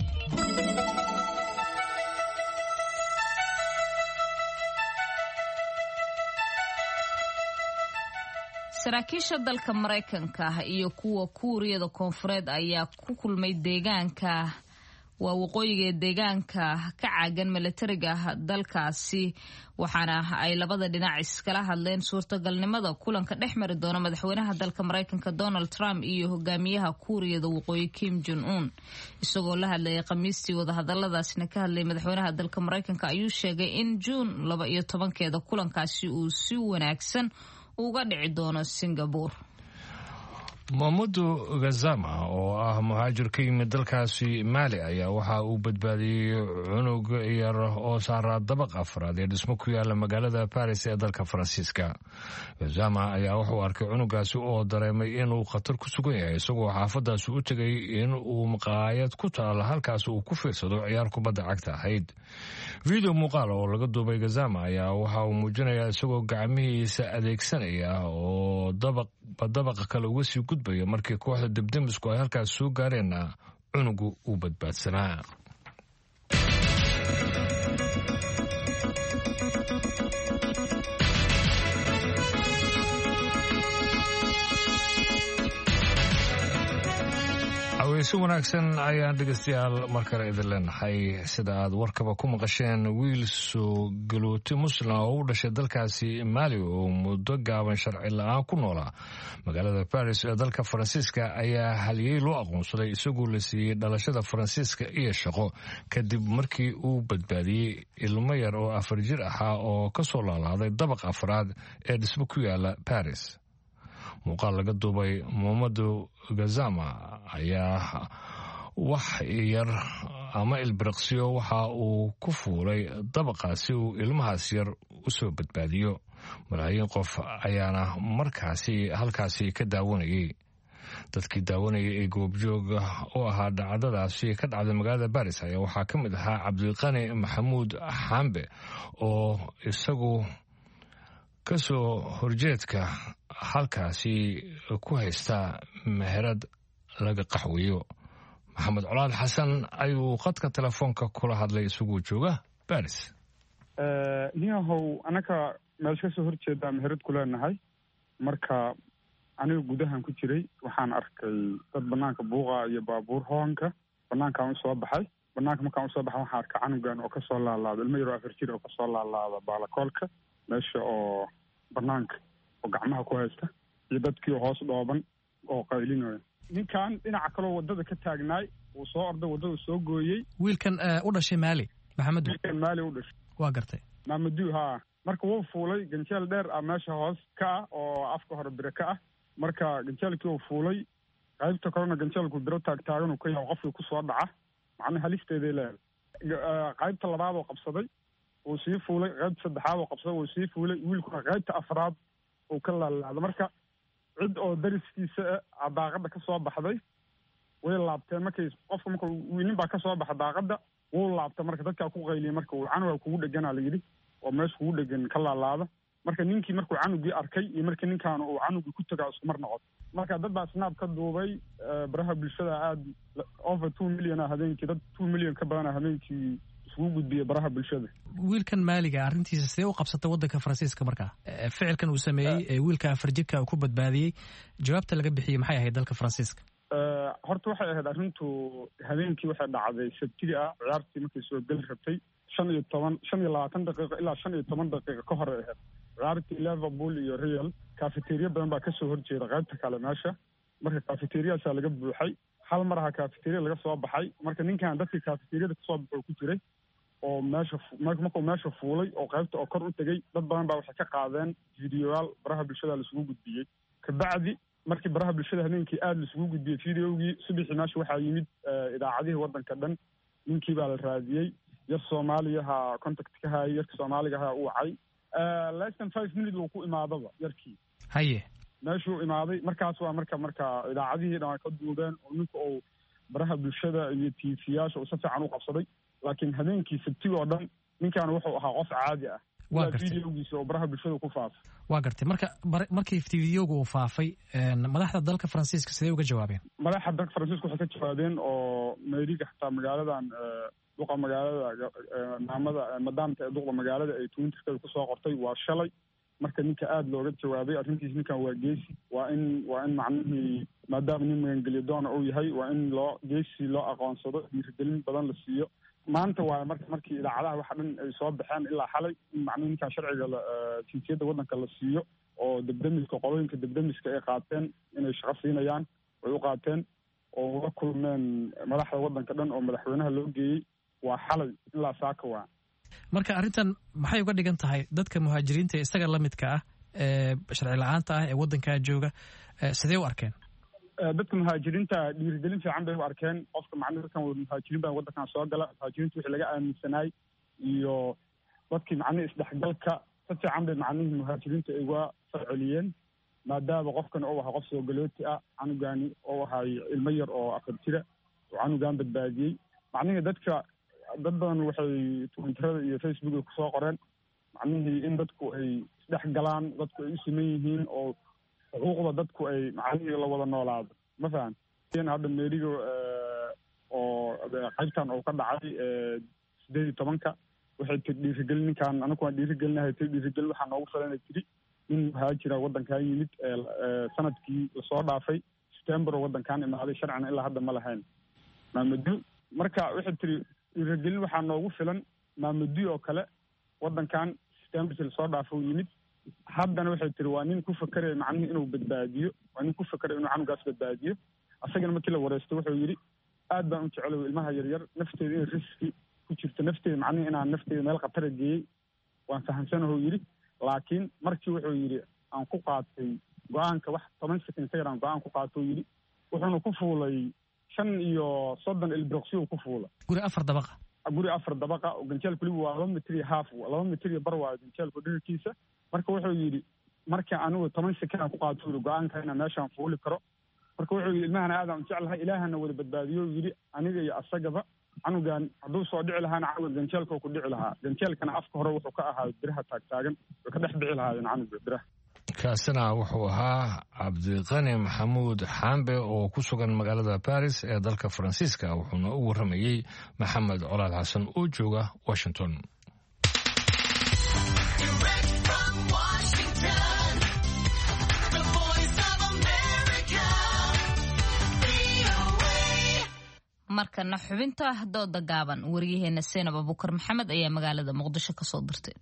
saraakiisha dalka Mareykanka iyo kuwa Kuuriyada Koonfureed ayaa ku kulmay deegaanka waa waqooyiga deegaanka ka caagan militariga dalkaasi waxaana ay labada dhinac iskala hadleen suurtagalnimada kulanka dhex mari doona madaxweynaha dalka Mareykanka Donald Trump iyo hogaamiyaha Kuuriyada Waqooyi Kim Jong Un isagoo la hadlayay Khamiistii wadahadaladaasina ka hadlay madaxweynaha dalka Mareykanka ayuu sheegay in June laba iyo tobankeeda kulankaasi uu si wanaagsan uga dhici doono Singapore. Mamadou Gassama oo ah muhaajir ka yimid dalkaasi Maali ayaa waxa uu badbaadiyay cunug yar oo saaraa dabaq afraad ee dhismo ku yaala magaalada Paris ee dalka Faransiiska. Gassama ayaa wuxuu arkay cunugaasi oo dareemay inuu khatar ku sugan yahay isagoo xaafadaas u tagay in uu maqaayad ku taala halkaas uu ku fiirsado ciyaar kubadda cagta ahayd. Video muuqaal oo laga duubay Gassama ayaa waxa uu muujinayaa isagoo gacmihiisa adeegsanaya oo dabaq dabaqa kale uga sii gudbaya markii kooxda dibdamisku ay halkaas soo gaareen cunugu uu badbaadsanaa. si wanaagsan ayaan dhegeystayaal mar kale idin leenahay sida aad warkaba ku maqasheen wiil soo galooti muslim oo u dhashay dalkaasi Maali oo muddo gaaban sharci la'aan ku noolaa magaalada Paris ee dalka Faransiiska ayaa haliyay loo aqoonsaday isagoo la siiyay dhalashada Faransiiska iyo shaqo kadib markii uu badbaadiyay ilmo yar oo afar jir ahaa oo ka soo laalaaday dabaq afraad ee dhismo ku yaala Paris. muuqaal laga duubay Mamadou Gassama ayaa wax yar ama ilbiriqsiyo waxa uu ku fuulay dabaqaasi uu ilmahaas yar u soo badbaadiyo. malaayiin qof ayaana markaasi halkaasi ka daawanayay. dadkii daawanayay ee goobjooga u ahaa dhacdadaasi ka dhacday magaalada Paris ayaa waxaa ka mid ahaa Cabdiqani Maxamuud Xambe oo isagu ka soo horjeedka halkaasi ku haysta meherad laga qaxweeyo. Maxamed Colaad Xasan ayuu qadka telefoonka kula hadlay isagoo jooga Paris. ee niyahow anaka meesha soo horjeeda meherad ku leenahay marka aniga gudahan ku jiray waxaan arkay dad banaanka buuqa iyo baabuur hoonka banaanka u soo baxay banaanka markaan u soo baxay waxaan arkay canugan oo ka soo laalaada ilmo yar afar jir oo ka soo laalaada baalakoolka meesha oo banaanka oo gacmaha ku haysta iyo dadkii hoos dhooban oo qaylinaya. ninkan dhinaca kale wadada ka taagnaay uu soo orday wadada soo gooyay. wiilkan u dhashay Maali Maxamed wiilkan Maali u dhashay waa gartay Mamadou ha marka wuu fuulay ganjeel dheer ah meesha hoos ka ah oo afka hore bire ka ah marka ganjeelkii uu fuulay qaybta kalena ganjeelku biro taag taagan uu ka yahay qofkii ku soo dhaca macnaha halisteedii leeyahay. qaybta labaad oo qabsaday uu sii fuulay qaybta saddexaad oo qabsaday uu sii fuulay wiilku qaybta afraad uu ka laalaado marka cid oo dariskiisa daaqada ka soo baxday way laabteen markay qofka marka wiilin baa ka soo baxay daaqada wuu laabtay marka dadka ku qayliyay marka uu canuga kugu dhaganaa la yiri oo meesha kugu dhagan ka laalaada marka ninkii markuu canugii arkay iyo markii ninkaan uu canugii ku tagaa isku mar noqotay marka dad baa snap ka duubay baraha bulshada aad over two million ah habeenkii dad two million ka badan habeenkii isugu gudbiyay baraha bulshada. wiilkan Maaliga arrintiisa sidee u qabsatay waddanka Faransiiska markaa ficilkan uu sameeyay wiilka afar jirka ku badbaadiyay jawaabta laga bixiyay maxay ahayd dalka Faransiiska? horta waxay ahayd arrintu habeenkii waxay dhacday sabtidii ah ciyaartii markay soo gali rabtay shan iyo toban shan iyo labaatan daqiiqo ilaa shan iyo toban daqiiqo ka hor ay ahayd ciyaartii Liverpool iyo Real cafeteria badan baa ka soo horjeeda qaybta kale meesha marka cafeteriaasa laga buuxay hal mar aha cafeteria laga soo baxay marka ninkan dadkii cafeteriada ka soo baxay ku jiray oo meesha markuu meesha fuulay oo qaybta oo kor u tagay dad badan baa waxay ka qaadeen fiidiyoyaal baraha bulshada la isugu gudbiyey kabacdi markii baraha bulshada habeenkii aad la isugu gudbiyey fiidiyowgii subaxii meesha waxaa yimid idaacadihii waddanka dhan ninkii baa la raadiyey yar Soomaaliyaha contact ka hayay yarka Soomaaliga ahaa uu wacay less than five minutes uu ku imaadaba yarkii haye meeshuu imaaday markaas waa marka marka idaacadihii dhan ka duubeen oo ninka uu baraha bulshada iyo tiifiyaasha uu si fiican u qabsaday laakiin habeenkii sabtiga oo dhan ninkan wuxuu ahaa qof caadi ah waa gartay videogiisa oo baraha bulshada ku faafay waa gartay marka markii videoga uu faafay madaxda dalka Faransiiska sidee uga jawaabeen madaxda dalka Faransiiska waxay ka jawaabeen oo meeriga xataa magaaladan duqa magaalada naamada madaamta ee duqa magaalada ay Twitterka ku soo qortay waa shalay marka ninka aad looga jawaabay arrintiis ninkan waa geesi waa in waa in macnaheedu maadaama nin magangeliyo doona uu yahay waa in loo geesi loo aqoonsado dhiirigelin badan la siiyo maanta waa marka markii idaacadaha waxa dhan ay soo baxeen ilaa xalay in macnaheedu ninkan sharciga jinsiyadda waddanka la siiyo oo degdemiska qolooyinka degdemiska ay qaateen inay shaqo siinayaan way u qaateen oo uga kulmeen madaxda waddanka dhan oo madaxweynaha loo geeyey waa xalay ilaa saaka waa marka arrintan maxay uga dhigan tahay dadka muhaajiriinta ee isaga la midka ah ee sharci la-aanta ah ee waddankaa jooga sidee u arkeen dadka muhaajiriinta dhiirigelin fiican bay u arkeen qofka macnaha dadkan muhaajiriin baa waddankan soo gala muhaajiriinta wixii laga aaminsanaay iyo dadkii macnaha isdhexgalka si fiican bay macnihii muhaajiriinta ay uga farceliyeen maadaama qofkan uu ahaa qof soo galooti ah canugaani uu ahaay ilmo yar oo afar jira oo canugaan badbaadiyey macnihii dadka dad badan waxay twitterada iyo facebooka kusoo qoreen macnihii in dadku ay isdhex galaan dadku ay u siman yihiin oo xuquuqda dadku ay macnihii la wada noolaado ma fahan hadda meeriga oo qaybtan uu ka dhacay sideed iyo tobanka waxay tii dhiirigelin ninkaan anagu waan dhiirigelinahay tii dhiirigelin waxaa noogu filan ay tiri nin muhaajira waddankan yimid sanadkii lasoo dhaafay september oo waddankan imaaday sharcina ilaa hadda ma lahayn maamadu marka waxay tiri dhiirigelin waxaa noogu filan maamudi oo kale waddankan septemberkii lasoo dhaafay uu yimid haddana waxay tiri waa nin ku fakeraya macnihii inuu badbaadiyo waa nin ku fakeraya inuu canugaas badbaadiyo asagana markii la wareysto wuxuu yidhi aad baan u jecelayo ilmaha yaryar nafteeda inay riski ku jirto nafteeda macnihii inaan nafteeda meel khatara geeyey waan fahamsanaho yidhi laakiin markii wuxuu yidhi aan ku qaatay go-aanka wax toban second ka yaraan go-aan ku qaatou yidhi wuxuuna ku fuulay shan iyo soddon ilbroqsiyu ku fuula guri afar dabaqa guri afar dabaqa oo ganjeelku weliba waa laba mitir iyo haaf laba mitir iyo bar waa ganjeelku dhirkiisa marka wuxuu yidhi markii anigu toban second aan ku qaato yidhi go-aanka inaan meeshaan fuuli karo marka wuxuu yidhi ilmahana aadaan u jeclahay ilaahana wada badbaadiyo yidhi aniga iyo asagaba canugan hadduu soo dhici lahaana canuga ganjeelka ku dhici lahaa ganjeelkana afka hore wuxuu ka ahaa biraha taagtaagan way ka dhex dhici lahaayeen canuga biraha kaasina wuxuu ahaa cabdiqani maxamuud xaambe oo ku sugan magaalada baris ee dalka faransiiska wuxuuna u warramayey maxamed colaad xasan oo jooga washington markana xubinta dooda gaaban wariyaheena seenab abukar maxamed ayaa magaalada muqdisho ka soo dirtay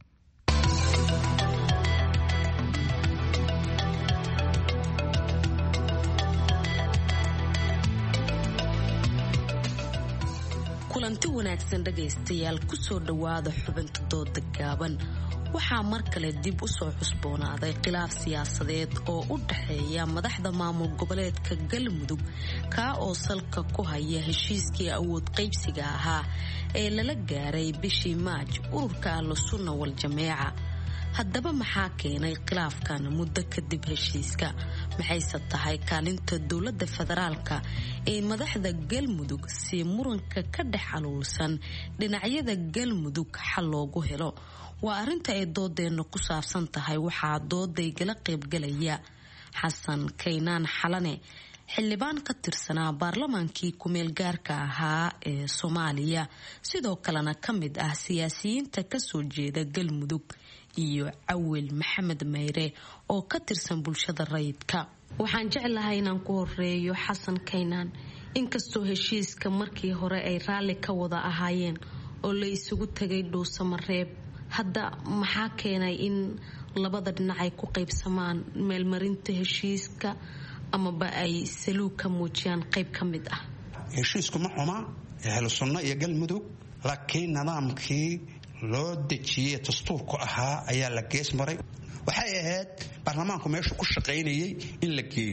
kulanti wanaagsan dhagaystayaal kusoo dhowaada xubinta dooda gaaban waxaa mar kale dib u soo cusboonaaday khilaaf siyaasadeed oo u dhaxeeya madaxda maamul goboleedka galmudug kaa oo salka ku haya heshiiskii awood qaybsiga ahaa ee lala gaaray bishii maaj ururka ahlu sunna wal jameeca haddaba maxaa keenay khilaafkan muddo kadib heshiiska maxayse tahay kaalinta dowladda federaalka ee madaxda galmudug si muranka ka dhex aluulsan dhinacyada galmudug xal loogu helo waa arrinta ay doodeenna ku saabsan tahay waxaa doodaygala qaybgalaya xasan kaynaan xalane xildhibaan ka tirsanaa baarlamaankii kumeel gaarka ahaa ee soomaaliya sidoo kalena ka mid ah siyaasiyiinta kasoo jeeda galmudug iyo cawil maxamed mayre oo ka tirsan bulshada rayidka waxaan jeclahay inaan ku horeeyo xasan kaynaan inkastoo heshiiska markii hore ay raalli ka wada ahaayeen oo la isugu tegay dhuusamareeb hadda maxaa keenay in labada dhinac ay ku qaybsamaan meelmarinta heshiiska amaba ay saluug ka muujiyaan qayb ka mid ah heshiisku ma xuma ahlu sunno iyo galmudug laakiin nidaamkii loo dejiyey dastuurku ahaa ayaa la gees maray waxay ahayd baarlamaanku meeshu ku shaqaynayay in la geeyo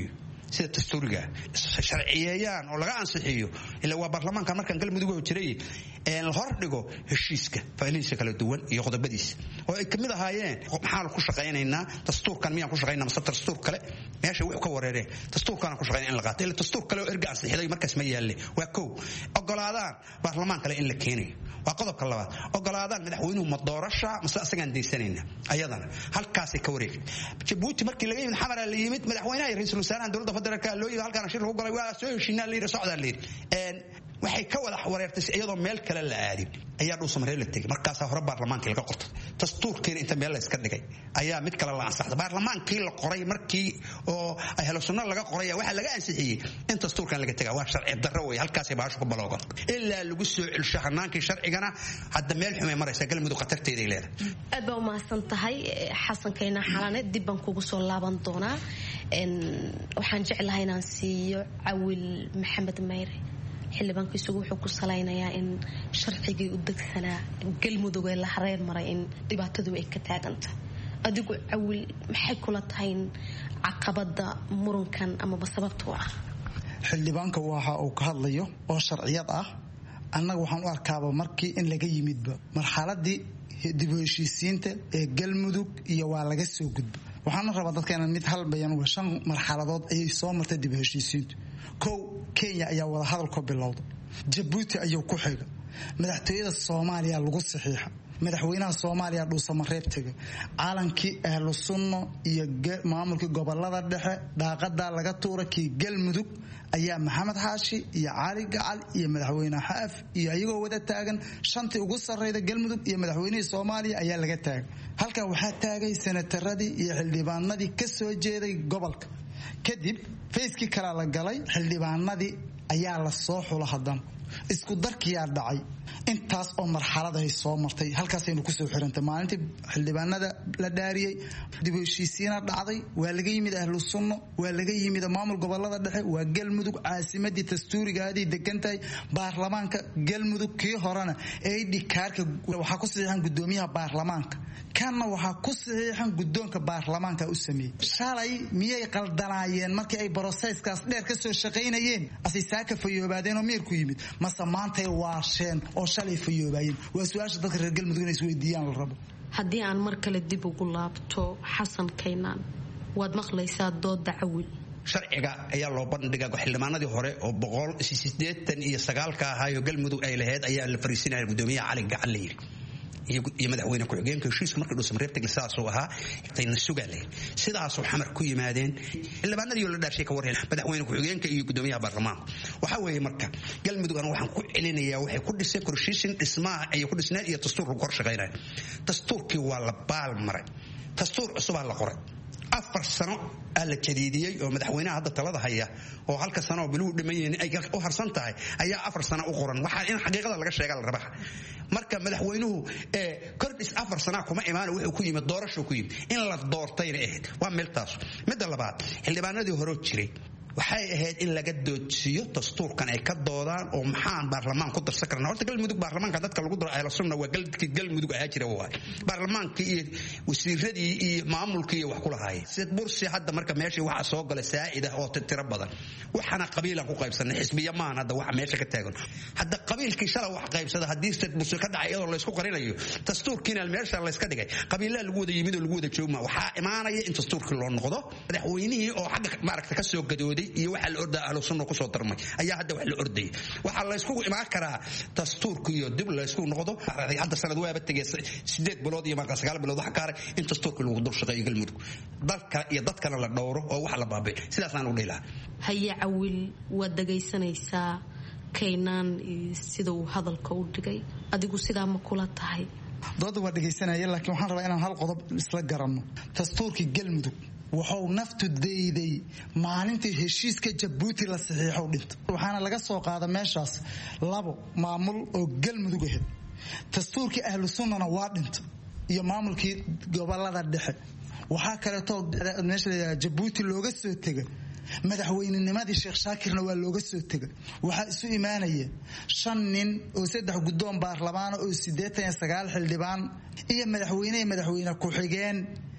sida dastuuriga sharciyeeyaan oo laga ansixiyo ilaa waa baarlamaanka markan galmudug oo jiray ee la hor dhigo heshiiska faalihiisa kala duwan iyo qodobadiisa oo ay kamid ahaayeen maxaan ku shaqaynaynaa dastuurkan miyaan ku shaqaynaa mise dastuur kale meesha wax ka wareereen dastuurkan ku shaqaynaa in la qaato ilaa dastuur kale oo erga ansixiday markaas ma yaalle waa koow ogolaadaan baarlamaan kale in la keenayo waa qodobka labaad ogolaadaan madaxweynuhu ma doorasha mise asagaan deysanayna ayadana halkaasay ka wareegay Djibouti markii laga yimid xamar la yimid madaxweynaha iyo ra'iisul wasaaraha dowladda federaalka loo yimid halkaan shir lagu galay waa soo heshiinaa leeyahay socdaa leeyahay een waxay ka wada wareertay iyadoo meel kale la aadin ayaa dhul Soomaaliya la tagay markaas hore baarlamaankii laga qortay dastuurkii inta meel la iska dhigay ayaa mid kale la ansaxday baarlamaankii la qoray markii oo ay helo sunna laga qoray waxa laga ansixiyay in dastuurkan laga tagay waa sharci darro way halkaas ay baashu ku baloogan ilaa lagu soo celsho hanaankii sharcigana hadda meel xumay maraysa galmudug qatarteeda ay leedahay aad baa u mahadsan tahay xasan kayna xalane dib baan kugu soo laaban doonaa in waxaan jeclahay inaan siiyo Cawil Maxamed Mayre xildhibaankiisugu wuxuu ku salaynayaa in sharcigii u degsanaa galmudug ee la hareer maray in dhibaatadu ay ka taaganta adigu Cawil maxay kula tahay caqabada murankan ama sababta ah xildhibaanka waxa uu ka hadlayo oo sharciyad ah annaga waxaan u arkaaba markii in laga yimidba marxaladii dib u heshiisiinta ee galmudug iyo waa laga soo gudbo waxaan rabaa dadkeena mid hal bayan oo shan marxaladood ay soo martay dib u heshiisiinta kow Kenya ayaa wada hadal ka bilowday Djibouti ayuu ku xigay madaxtooyada Soomaaliya lagu saxiixay madaxweynaha Soomaaliya dhuusa mareeb tagay caalankii ahlu sunno iyo maamulkii gobolada dhexe daaqada laga tuuray kii galmudug ayaa Maxamed Xaashi iyo Cali Gacal iyo madaxweynaha Xaaf iyo ayagoo wada taagan shantii ugu sarreeyay galmudug iyo madaxweynaha Soomaaliya ayaa laga taagay halka waxaa taagay senataradii iyo xildhibaanadii ka soo jeeday gobolka kadib fayskii kala la galay xildhibaanadii ayaa la soo xulay hadan isku darkiyaa dhacay intaas oo marxalad ay soo martay halkaas aynu ku soo xirantay maalintii xildhibaanada la dhaariyay dib u heshiisiina dhacday waa laga yimid ahlu sunno waa laga yimid maamul gobolada dhexe waa galmudug caasimadii dastuurigaadii degantahay baarlamaanka galmudug kii horena ay dhikaarka waxa ku saxiixan gudoomiyaha baarlamaanka kana waxa ku saxiixan gudoonka baarlamaanka u sameeyay shalay miyay qaldanaayeen markii ay processkaas dheer ka soo shaqeynayeen asisaaka fayoobaadeen oo meer ku yimid mase maantay waasheen oo shalay fayoobaayeen waa su'aasha dadka reer galmudug inay isweydiiyaan la rabo haddii aan mar kale dib ugu laabto xasan kaynaan waad maqlaysaa dooda Cawil sharciga ayaa loo bandhigay xildhibaanadii hore oo boqol sideetan iyo sagaal ka ahaayoo galmudug ay lahayd ayaa la fariisinayay gudoomiyaha Cali Gacal la yiri iyo madaxweyne ku-xigeenka heshiiska markii dhuusam reebtay sidaas uu ahaa tayna sugaale sidaas oo xamar ku yimaadeen xildhibaanadii la dhashay ka wareen madaxweyne ku-xigeenka iyo gudoomiyaha baarlamaanka waxa weeye marka galmudug aan waxaan ku celinayaa waxay ku dhisay korshiishin dhismaha ay ku dhisnaa iyo dastuur lagu qorshaqeynaa dastuurkii waa la baal maray dastuur cusub la qoray afar sano la jadiidiyay oo madaxweynaha hadda talada haya oo halka sano oo biluhu dhimayeen ay u harsan tahay ayaa afar sano u qoran waxa in xaqiiqada laga sheegaa la rabaa marka madaxweynuhu ee kordhis afar sano kuma imaan wuxuu ku yimid doorasho ku yimid in la doortayna ahayd waa meel taas mid labaad xildhibaanadii hore jiray waxay ahayd in laga doodsiyo dastuurkan ay ka doodaan oo maxaan baarlamaan ku darsan karnaa horta galmudug baarlamaanka dadka lagu daro ayla sunna waa galkii galmudug ayaa jira waa baarlamaanka iyo wasiiradii iyo maamulkii wax ku lahaayeen sid bursi hadda marka meeshii waxa soo galay saa'ida oo tiro badan waxana qabiilan ku qaybsanay xisbiya maan hadda waxa meesha ka taagan hadda qabiilkii shala wax qaybsada hadii sid bursi ka dhacay iyadoo la isku qarinayo dastuurkiina meesha la iska dhigay qabiilada lagu wada yimid oo lagu wada joogma waxa imaanaya in dastuurkii loo noqdo madaxweynihii oo xagga maaragta ka soo gadooday iyo waxa la ordaa ahlu sunno ku soo darmay ayaa hadda wax la orday waxa la isku imaan karaa dastuurka iyo dib la isku noqdo hadda sanad waaba tagay sideed bilood iyo marka sagaal bilood waxa kaaray in dastuurka lagu dur shaqeeyo galmudug dalka iyo dadkana la dhowro oo wax la baabay sidaas aan u dheelaa haya Cawil waa dagaysanaysaa kaynaan sida uu hadalka u dhigay adigu sidaa ma kula tahay dooda waa dhagaysanaya laakiin waxaan rabaa inaan hal qodob isla garanno dastuurkii galmudug wuxuu naftu deeday maalintii heshiiska Djibouti la saxiixo dhinto waxaana laga soo qaaday meeshaas labo maamul oo galmudug ah dastuurkii ahlu sunnana waa dhinto iyo maamulkii gobolada dhexe waxa kale oo meesha Djibouti looga soo tagay madaxweynenimadii Sheekh Shaakirna waa looga soo tagay waxa isu imaanaya shan nin oo saddex gudoon baarlamaan oo sideetan iyo sagaal xildhibaan iyo madaxweyne madaxweyne ku xigeen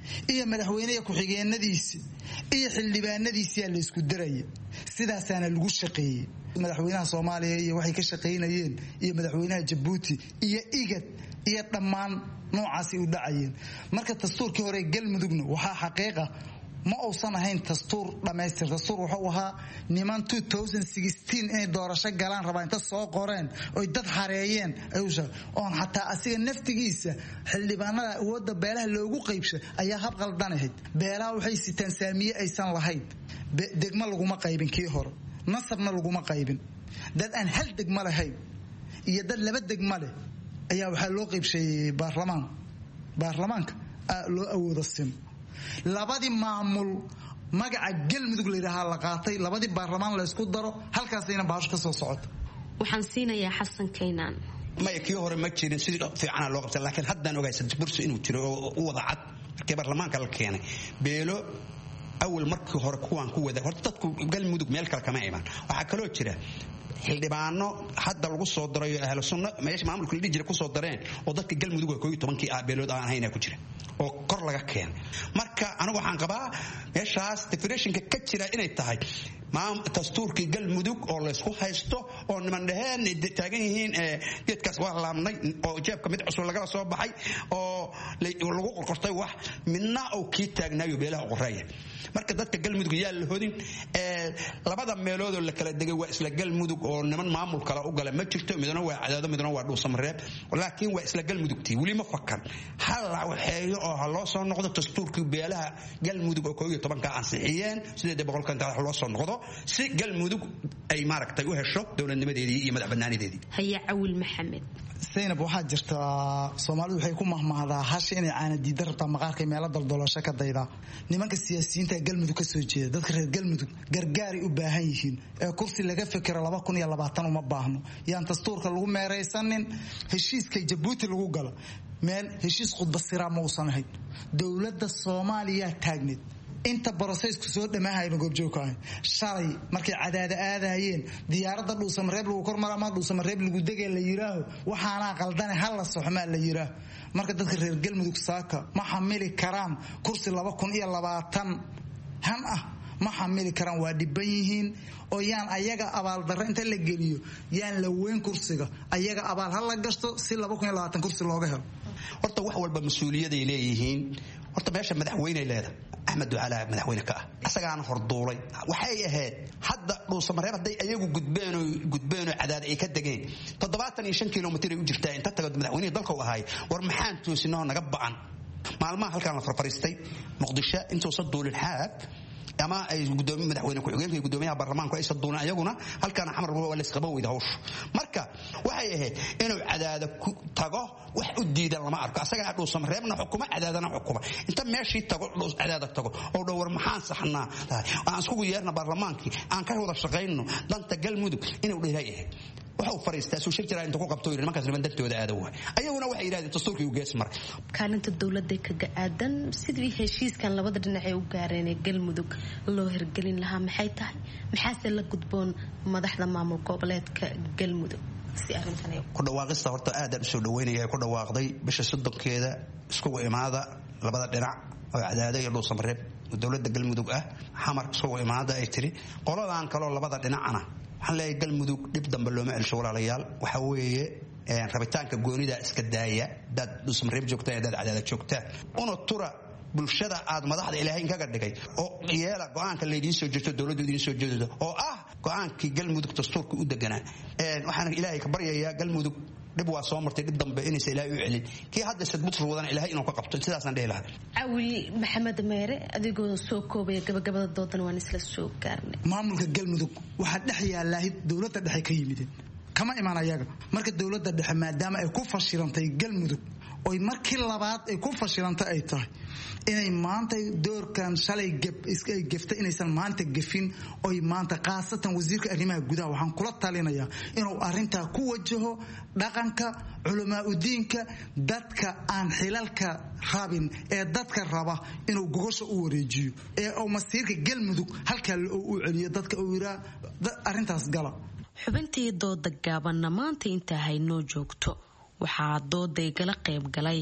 iyo madaxweynaha ku-xigeenadiisa iyo xildhibaanadiisa la isku daraya sidaasaana lagu shaqeeyay madaxweynaha Soomaaliya iyo waxay ka shaqeynayeen iyo madaxweynaha Djibouti iyo igad iyo dhammaan noocaasi u dhacayeen marka dastuurkii hore galmudugna waxa xaqiiqa ma uusan ahayn dastuur dhamaystir dastuur wuxuu ahaa niman two thousand sixteen inay doorasho galaan rabaa inta soo qoreen oo dad xareeyeen ayuusha oo xataa asiga naftigiisa xildhibaanada awoodda beelaha loogu qaybshay ayaa hab qaldanayd beelaha waxay sitaan saamiye aysan lahayn degmo laguma qaybin kii hore nasabna laguma qaybin dad aan hal degmo lahayn iyo dad laba degmo leh ayaa waxa loo qaybshay baarlamaan baarlamaanka loo awoodo sim labadii maamul magaca galmudug leeyahay la qaatay labadii baarlamaan la isku daro halkaasina baash ka soo socoto waxaan siinayaa xasan Keenan ma yakii hore ma jirin sidii fiican loo qabtay laakiin haddaan ogaysan bursi inuu jiro oo wada cad markii baarlamaanka la keenay beelo awal markii hore kuwaan ku wada horta dadku galmudug meel kale kama iman waxa kale oo jira xildhibaano hadda lagu soo darayo ahlu sunna meesha maamulku la jira ku soo dareen oo dadka galmudug ay koob iyo toban ah beelood aan hayna ku jira oo kor laga keen marka anigu waxaan qabaa meeshaas definitionka ka jira inay tahay maam dastuurkii galmudug oo la isku haysto oo niman dhaheen taagan yihiin geedkaas waa laamnay oo jeebka mid cusub laga soo baxay oo lagu qorqortay wax midna oo kii taagnaayo beelaha qoreeya marka dadka galmudug yaa la hodin ee labada meelood oo la kala degay waa isla galmudug oo niman maamul kala u galay ma jirto midna waa cadaado midna waa dhuusamareeb laakiin waa isla galmudugtii wali ma fakan hal la waxeeyo oo loo soo noqdo dastuurkii beelaha galmudug oo koob iyo toban ka ansixiyeen sidoo boqolkan ka loo soo noqdo si galmudug ay maaragtay u hesho dowladnimadeedii iyo madaxbannaanideedii haya Cawil Maxamed Zainab waxaa jirta Soomaalidu waxay ku mahmahdaa hash inay caana diidar rabtaa maqaarka meelo daldolasho ka dayda nimanka siyaasiyiinta galmudug ka soo jeeda dadka reer galmudug gargaari u baahan yihiin ee kursi laga fikiro laba kun iyo labaatan uma baahno yaan dastuurka lagu meereysanin heshiiska Djibouti lagu galo meel heshiis khudba sira ma uusan ahayn dowladda Soomaaliya taagneed inta processku soo dhamaahayno goobjoogay shalay markay cadaada aadayeen diyaaradda dhuusamareeb lagu kormara ma dhuusamareeb lagu degay la yiraaho waxaana qaldan hal la soxmaa la yiraaho marka dadka reer galmudug saaka ma xamili karaan kursi laba kun iyo labaatan han ah ma xamili karaan waa dhiban yihiin oo yaan ayaga abaal darro inta la geliyo yaan la weyn kursiga ayaga abaal hal la gasto si laba kun iyo labaatan kursi looga helo horta wax walba mas'uuliyaday leeyihiin horta meesha madaxweyne leedahay Ahmed Ducala madaxweyne ka asagaana horduulay waxay ahayd hadda dhuusamareeb haday ayagu gudbeen oo gudbeen oo cadaad ay ka dageen toddobaatan iyo shan kiiloomitir ay u jirtaa inta tagad madaxweyne dalka u ahay war maxaan toosinoo naga ba'an maalmaha halkaan la farfaristay Muqdisho intuu soo duulin xaab ama ay gudoomiye madaxweyne ku xigeenka gudoomiyaha baarlamaanka ay saduuna ayaguna halkaan xamar waa la isqabo wada hawsh marka waxay ahayd inuu cadaada ku tago wax u diidan lama arko asaga dhuusamareebna xukuma cadaadana xukuma inta meeshii tago dhuus cadaada tago oo dhowr maxaan saxnaa aan isku yeerna baarlamaankii aan ka wada shaqeeyno danta galmudug inuu dheerayahay waxa uu fariistaa soo shirjira inta ku qabto yiri markaas niman dantooda aad u ayaguna waxay yiraahdeen dastuurkii uu gees mar kaalinta dawladda kaga aadan sidii heshiiskan labada dhinac ay u gaareen galmudug loo hirgelin lahaa maxay tahay maxaase la gudboon madaxda maamul goboleedka galmudug si arintan ay ku dhawaaqista horta aad u soo dhaweynaya ku dhawaaqday bisha soddonkeeda isku imaada labada dhinac oo cadaada iyo dhuusamareeb dawladda galmudug ah xamar isku imaada ay tiri qoladan kale labada dhinacna waxaan leeyahay galmudug dib dambe looma celsho walaalayaal waxa weeye rabitaanka goonida iska daaya dad dhuusamareeb joogta ee dad cadaada joogta una tura bulshada aad madaxda ilaahay kaga dhigay oo yeela go'aanka leedii soo jeesto dawladdu idin soo jeedo oo ah go'aankii galmudug dastuurka u deganaa ee waxaan ilaahay ka baryayaa galmudug dib waa soo martay dib dambe inay ilaahay u celin kii hadda sadbut ruudan ilaahay inuu ka qabto sidaas aan dheelahay Cawil Maxamed Meere adigoo soo koobay gabagabada doodan waan isla soo gaarnay maamulka galmudug waxa dhex yaalahay dawladda dhexe ka yimid kama iman ayaga marka dawladda dhexe maadaama ay ku fashilantay galmudug oo markii labaad ay ku fashilantay ay tahay inay maanta doorkan shalay gab iskay gaftay inaysan maanta gafin oo maanta qaasatan wasiirka arrimaha gudaha waxaan kula talinayaa inuu arinta ku wajaho dhaqanka culamaa u diinka dadka aan xilalka rabin ee dadka raba inuu gogosha u wareejiyo ee oo masiirka galmudug halka uu celiyo dadka uu yira arintaas gala xubintii dooda gaaban maanta inta haynoo joogto waxaa dooday gala qayb galay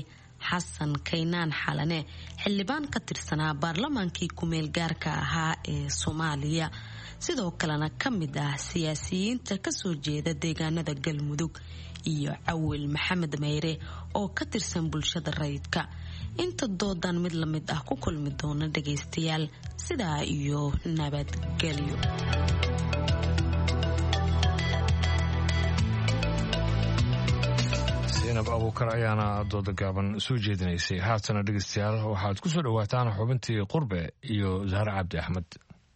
xasan kaynaan xalane xildhibaan ka tirsanaa baarlamaankii kumeel gaarka ahaa ee Soomaaliya sidoo kalena ka mid ah siyaasiyiinta ka soo jeeda deegaanada Galmudug iyo Cawil Maxamed Meyre oo ka tirsan bulshada rayidka inta doodan mid la mid ah ku kulmi doona dhageystayaal sidaa iyo nabadgelyo. Zainab Abuukar ayaana dooda gaaban soo jeedinaysay. haatana dhegeystayaal waxaad ku soo dhawaataan xubintii qurbe iyo Zahra Cabdi Axmed.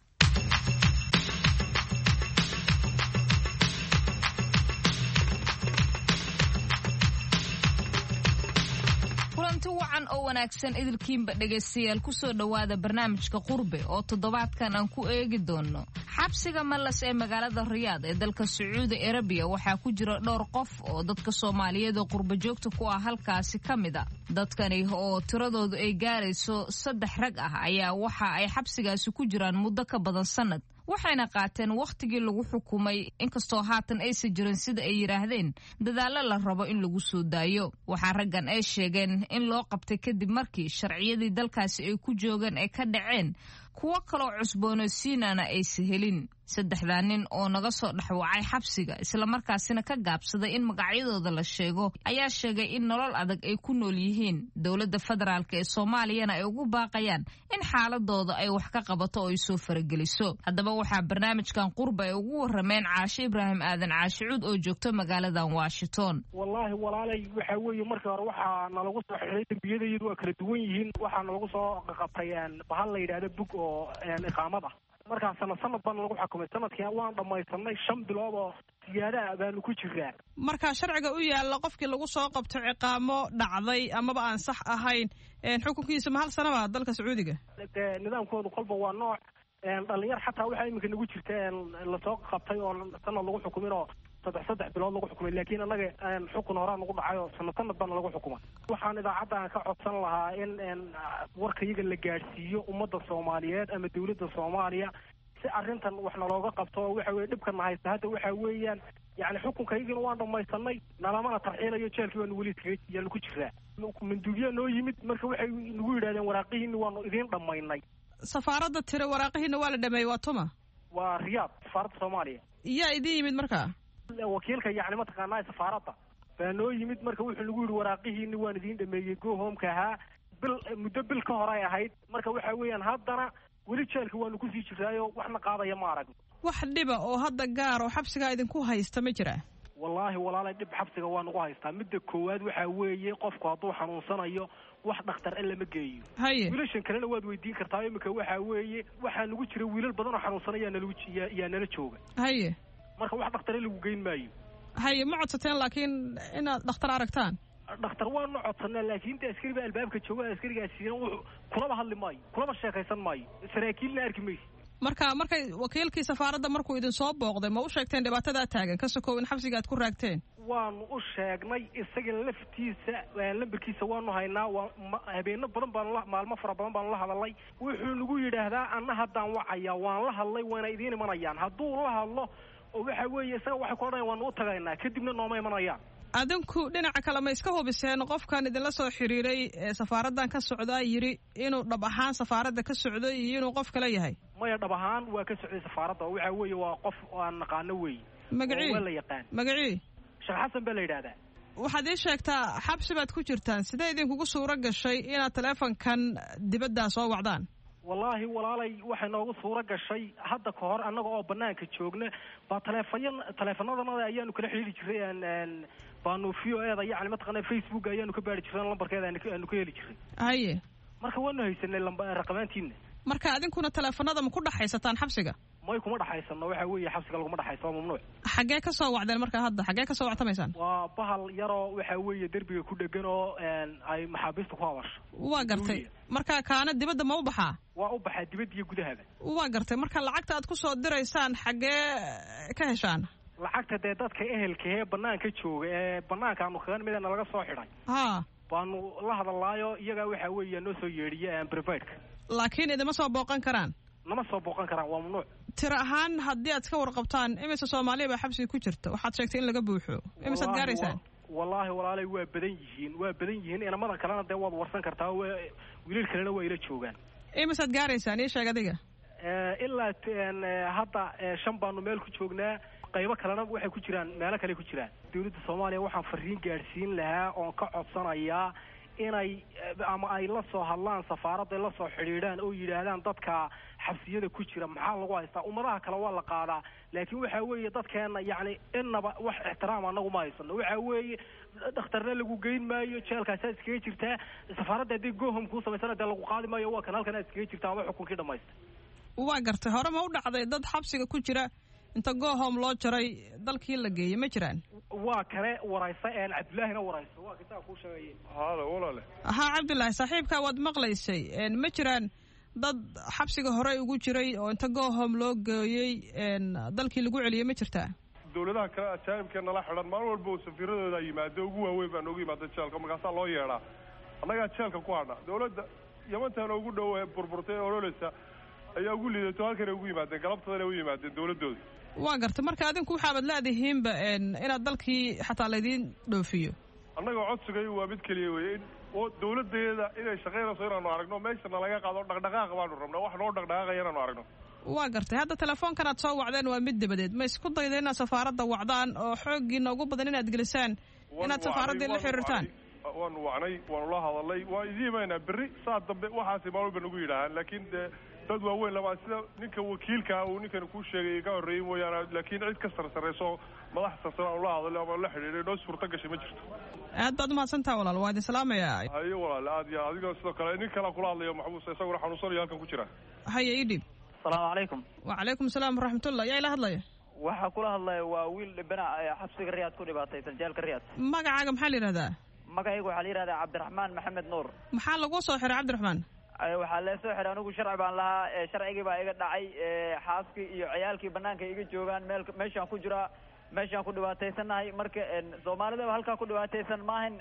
wacan oo wanaagsan idilkiinba dhageystayaal ku soo dhawaada barnaamijka qurbe oo toddobaadkan aan ku eegi doono xabsiga Malas ee magaalada Riyaad ee dalka Sacuudi Arabiya waxaa ku jira dhowr qof oo dadka Soomaaliyeed oo qurba joogta ku ah halkaasi kamida dadkani oo tiradoodu ay gaarayso saddex rag ah ayaa waxa ay xabsigaasi ku jiraan muddo ka badan sanad waxayna qaateen waqtigii lagu xukumay inkastoo haatan aysan jirin sida ay yiraahdeen dadaalo la rabo in lagu soo daayo waxaa raggan ay sheegeen in loo qabtay kadib markii sharciyadii dalkaasi ay ku joogeen ay ka dhaceen kuwa kaloo cusboonaysiinana aysan helin saddexdaa nin oo naga soo dhaxwacay xabsiga islamarkaasina ka gaabsaday in magacyadooda la sheego ayaa sheegay in nolol adag ay ku nool yihiin dowladda federaalk ee Soomaaliyana ay ugu baaqayaan in xaaladooda ay wax ka qabato oo ay soo farageliso haddaba waxaa barnaamijkan qurba ay ugu warameen Caashe Ibraahim Aadan Caashe Cuud oo joogto magaaladan Washington. Wallahi walaalay waxa weeye markii hore waxa nalagu soo xiray dambiyadaydu waa kala duwan yihiin waxa nalagu soo qabtayaan bahal la yiraahdo bug oo iqaamad ah marka sanad sanad baan lagu xukumay sanadkii waan dhamaysanay shan bilood oo siyaada baan ku jiraa marka sharciga u yaala qofkii lagu soo qabto ciqaamo dhacday amaba aan sax ahayn een xukunkiisa ma hal sano ba dalka Sacuudiga nidaamkoodu qalba waa nooc een dhalinyar xataa waxa imika nagu jirta la soo qabtay oo sanad lagu xukumay oo saddex saddex bilood lagu xukumay laakiin anaga aan xukun hore nagu dhacayo sanad sanad baan lagu xukumay waxaan idaacada ka codsan lahaa in in warkayga la gaarsiiyo ummadda Soomaaliyeed ama dawladda Soomaaliya si arintan wax nalooga qabto waxa weey dhibkan haysta hadda waxa weeyaan yaani xukunkaygina waan dhamaysanay nalamana tarxiilayo jeelkii waan wali tigay ku jiraa manduubiya noo yimid marka waxay nagu yiraahdeen waraaqihiina waan idin dhamaynay safaaradda tire waraaqihiina waa la dhameeyay waa tuma waa Riyaad safaaradda Soomaaliya yaa idin yimid marka wakiilka yaani ma taqaanaa safaaradda baa noo yimid marka wuxuu nagu yiri waraaqihiina waan idin dhameeyay go home-ka ahaa bil muddo bil ka hor ay ahayd marka waxa weeyaan haddana weli jeelka waanu ku sii jiraayo waxna qaadaya ma arag wax dhiba oo hadda gaar oo xabsiga idinku haysta ma jira wallahi walaalay dhib xabsiga waa nagu haystaa midda koowaad waxa weeye qofku hadduu xanuunsanayo wax dhakhtar in lama geeyo wiilashan kalena waad weydiin kartaa imika waxa weeye waxaa nagu jira wiilal badan oo xanuunsanaya nalagu yaa nala jooga haye marka wax dhakhtar lagu geyn maayo haye ma codsateen laakiin inaad dhakhtar aragtaan dhakhtar waan codsanaa laakiin askariga albaabka jooga askarigaasina wuxuu kulaba hadli maayo kulaba sheekaysan maayo saraakiilna arki mayso marka markay wakiilkii safaaradda markuu idin soo booqday ma u sheegteen dhibaatada taagan ka sokow in xabsiga aad ku raagteen waanu u sheegnay isaga laftiisa lambarkiisa waanu haynaa habeeno badan baan maalmo fara badan baan la hadalay wuxuu nagu yidhaahdaa anna haddaan wacaya waan la hadlay waana idiin imanayaan hadduu la hadlo oo waxa weeye isaga waxay ku odhanayaan waanu u tagaynaa kadibna nooma imanayaan adinku dhinaca kale ma iska hubiseen qofkan idinla soo xiriiray ee safaaraddan ka socdaa yiri inuu dhab ahaan safaaradda ka socdo iyo inuu qof kale yahay maya dhab ahaan waa ka socday safaaradda waxa weeye waa qof aan naqaano weeye magacii waa la yaqaan magacii Sheekh Xasan baa la yiraahdaa waxaad ii sheegtaa xabsi baad ku jirtaan sidee idinkugu suura gashay inaad taleefankan dibadda soo wacdaan wallahi walaalay waxa noogu suura gashay hadda ka hor anaga oo banaanka joogna ba taleefayan taleefanadana ayaanu kala xiriiri jiray aan baanu V O A da yaani mataqana Facebook ayaanu ka baari jiray lambarkeeda aanu ka heli jiray haye marka waanu haysanay lambar raqamantiina marka adinkuna taleefanada ma ku dhaxaysataan xabsiga may kuma dhaxaysano waxa weeye xabsiga lagu dhaxayso waa mamnuuc xagee ka soo wacdeen marka hadda xagee ka soo wactamaysaan waa bahal yaro waxa weeye darbiga ku dhagan oo ay maxaabiista ku hawasho waa gartay marka kaana dibadda ma u baxaa waa u baxaa dibadda iyo gudahaba waa gartay marka lacagta aad ku soo diraysaan xagee ka heshaan lacagta dee dadka ehelka ee banaanka jooga ee banaanka aanu kaga midana laga soo xidhay ha baanu la hadalaayo iyaga waxa weeye noo soo yeedhiye aan private laakiin idima soo booqan karaan nama soo booqan karaan waa mamnuuc tira ahaan haddii aad ka warqabtaan imise Soomaaliya baa xabsiga ku jirta waxaad sheegtay in laga buuxo imisaad gaaraysaan wallaahi walaalay waa badan yihiin waa badan yihiin inamada kalena dee waad warsan kartaa wiilal kalena waa ila joogaan imisaad gaaraysaan ii sheeg adiga ilaa hadda shan baanu meel ku joognaa qaybo kalena waxay ku jiraan meelo kale ku jiraan dawladda soomaaliya waxaan fariin gaadhsiin lahaa oon ka codsanayaa inay ama ay la soo hadlaan safaaradda la soo xidhiidhaan oo yidhaahdaan dadka xabsiyada ku jira maxaa lagu haystaa ummadaha kale waa la qaadaa laakiin waxaa weeye dadkeena yacni innaba wax ixtiraam annagu ma haysano waxaa weeye dhakhtarna lagu geyn maayo jeelkaasaa iskaga jirtaa safaaradda haddii gohom kuu samaysana dee lagu qaadi maayo waa kan halkan aad iskaga jirtaa ama xukunkii dhammaysta waa gartay hore ma u dhacday dad xabsiga ku jira inta gohom loo jaray dalkii la geeyey ma jiraan waa kale waraysa een cabdullaahina waraysa waa kitaa kuu sheegay haala walaale haa cabdullaahi saaxiibkaa waad maqlaysay ma jiraan dad xabsiga hore ugu jiray oo inta gohom loo geeyey dalkii lagu celiyey ma jirtaa dawladaha kale ajaanibkee nala xidhan maalin walba safiiradooda yimaado ugu waaweyn baa noogu yimaada jeelka markaasaa loo yeedhaa annagaa jeelka ku hadha dawladda yamantaana ugu dhow burburtay ee ololeysa ayaa ugu liidato halkanay ugu yimaadeen galabtadana u yimaadeen dawladooda waa garta marka adinku waxaabad leedihiinba inaad dalkii xataa laydiin dhoofiyo annaga codsigay waa mid keliya weye in dawladeeda inay shaqaynayso inaanu aragno meeshana laga qaado dhaqdhaqaaq baanu rabnaa wax noo dhaqdhaqaaqaya inaanu aragno waa gartay hadda telefoonkan aad soo wacdeen waa mid dabadeed ma isku dayda inaad safaaradda wacdaan oo xooggiina ugu badan inaad gelisaan inaad safaaraddii la xiriirtaan waanu wacnay waanu la hadalay waan idin imaynaa berri saa dambe waxaasi maalwalba nagu yidhaahaan laakiin dee dad waaweyn lama sida ninka wakiilkaa uu ninkan kuu sheegay ka horreeyey mooyaane laakiin cid ka sarsarayso madax sarsan aanu la hadalay ama la xidhiidhay noo suurta gashay ma jirto aad baad umahadsantaha walaal waa idin salaamayaa haye walaale aad iyo adigoo sidoo kale nin kalaa kula hadlayo maxbuus isaguna xanuunsanayo halkan ku jira haye ii dhiib asalaamu calaykum wacalaykum asalaam waraxmatullah yaa ila hadlaya waxaa kula hadlaya waa wiil dhibana xabsiga riyaad ku dhibaataysan jeelka riyaad magacaaga maxaa la yidhahdaa magacayga waxaa la yidhahdaa cabdiraxmaan maxamed nuur maxaa lagu soo xiray cabdiraxmaan waxaa lee soo xiray anigu sharci baan lahaa sharcigii baa iga dhacay xaaskii iyo ciyaalkii banaanka iga joogaan meel meeshaan ku jiraa meeshaan ku dhibaataysanahay marka soomaalidaba halkaa ku dhibaataysan maahan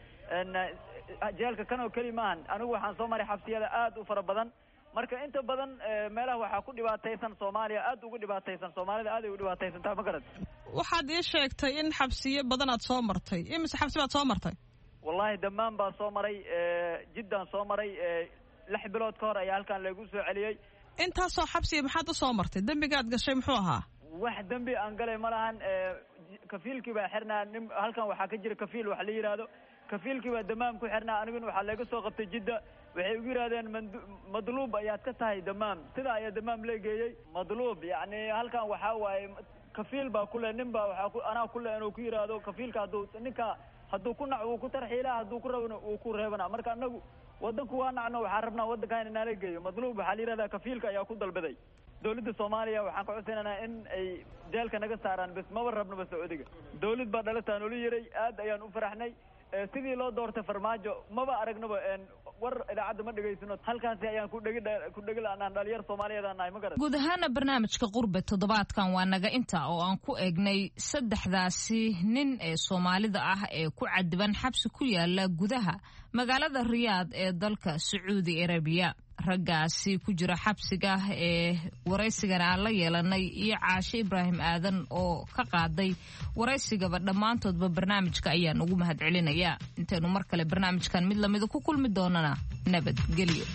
jeelka kan oo keli maahan anigu waxaan soo maray xabsiyada aad u fara badan marka inta badan meelaha waxaa ku dhibaataysan soomaaliya aad ugu dhibaataysan soomaalida aad ay u dhibaataysantaa ma garad waxaad ii sheegtay in xabsiyo badan aad soo martay imise xabsi baad soo martay wallahi dhammaan baa soo maray jiddaan soo maray lix bilood ka hor ayaa halkaan lagu soo celiyey intaasoo xabsiya maxaad u soo martay dembigaad gashay muxuu ahaa wax dembi aan galay ma lahan kafiilkii baa xirnaa nin halkan waxaa ka jira kafiil wax la yidhaahdo kafiilkii baa damaam ku xirnaa aniguna waxaa laga soo qabtay jidda waxay ugu yidhahdeen madluub ayaad ka tahay damaam sidaa ayaa damaam leegeeyey madluub yacni halkan waxaa waaye kafiil baa kule nin baa waxaa anaa kule inuu ku yidhaahdo kafiilka hadduu ninka hadduu ku nac wuu ku tarxiilaa hadduu ku rabana wuu ku reebana marka anagu wadanku waa nacno waxaan rabnaa wadankan inaala geeyo madluub waxaa la yidhahdaa kafiilka ayaa ku dalbaday dawladda soomaaliya waxaan ka codsanaynaa in ay jeelka naga saaraan bes maba rabnaba sacuudiga dawlad baa dhalataa noola yiray aad ayaan u faraxnay sidii loo doortay farmaajo maba aragnaba war idaacadda ma dhegaysano halkaasi ayaan ku dhegi ku dhegi laanaan dhalinyar Soomaaliyeed aan nahay ma garan guud ahaan barnaamijka qurbe toddobaadkan waa naga inta oo aan ku eegnay saddexdaasi nin ee Soomaalida ah ee ku cadiban xabsi ku yaala gudaha magaalada Riyaad ee dalka Saudi Arabia raggaasi ku jira xabsiga ee waraysigana aan la yeelanay iyo Caashe Ibraahim Aadan oo ka qaaday waraysigaba dhammaantoodba barnaamijka ayaan ugu mahadcelinayaa intaynu mar kale barnaamijkan mid lamid ku kulmi doonana nabadgelyo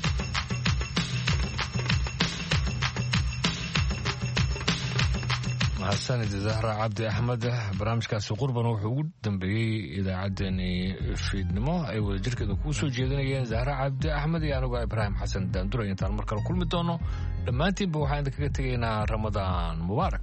mahadsanid Zahra Cabdi Axmed barnaamijkaasi qurban wuxuu ugu dambeeyey idaacaddeenii fiidnimo ay wadajirkeeda kuu soo jeedinayeen Zahra Cabdi Axmed iyo anigu Ibraahim Xasan Daanduray intaan mar kale kulmi doono dhammaantiinba waxaan idinkaga tegaynaa Ramadaan Mubaarak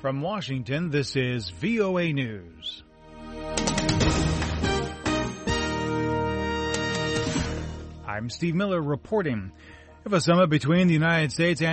From Washington, this is V O A News. I'm Steve Miller reporting. Of a summit between the United States and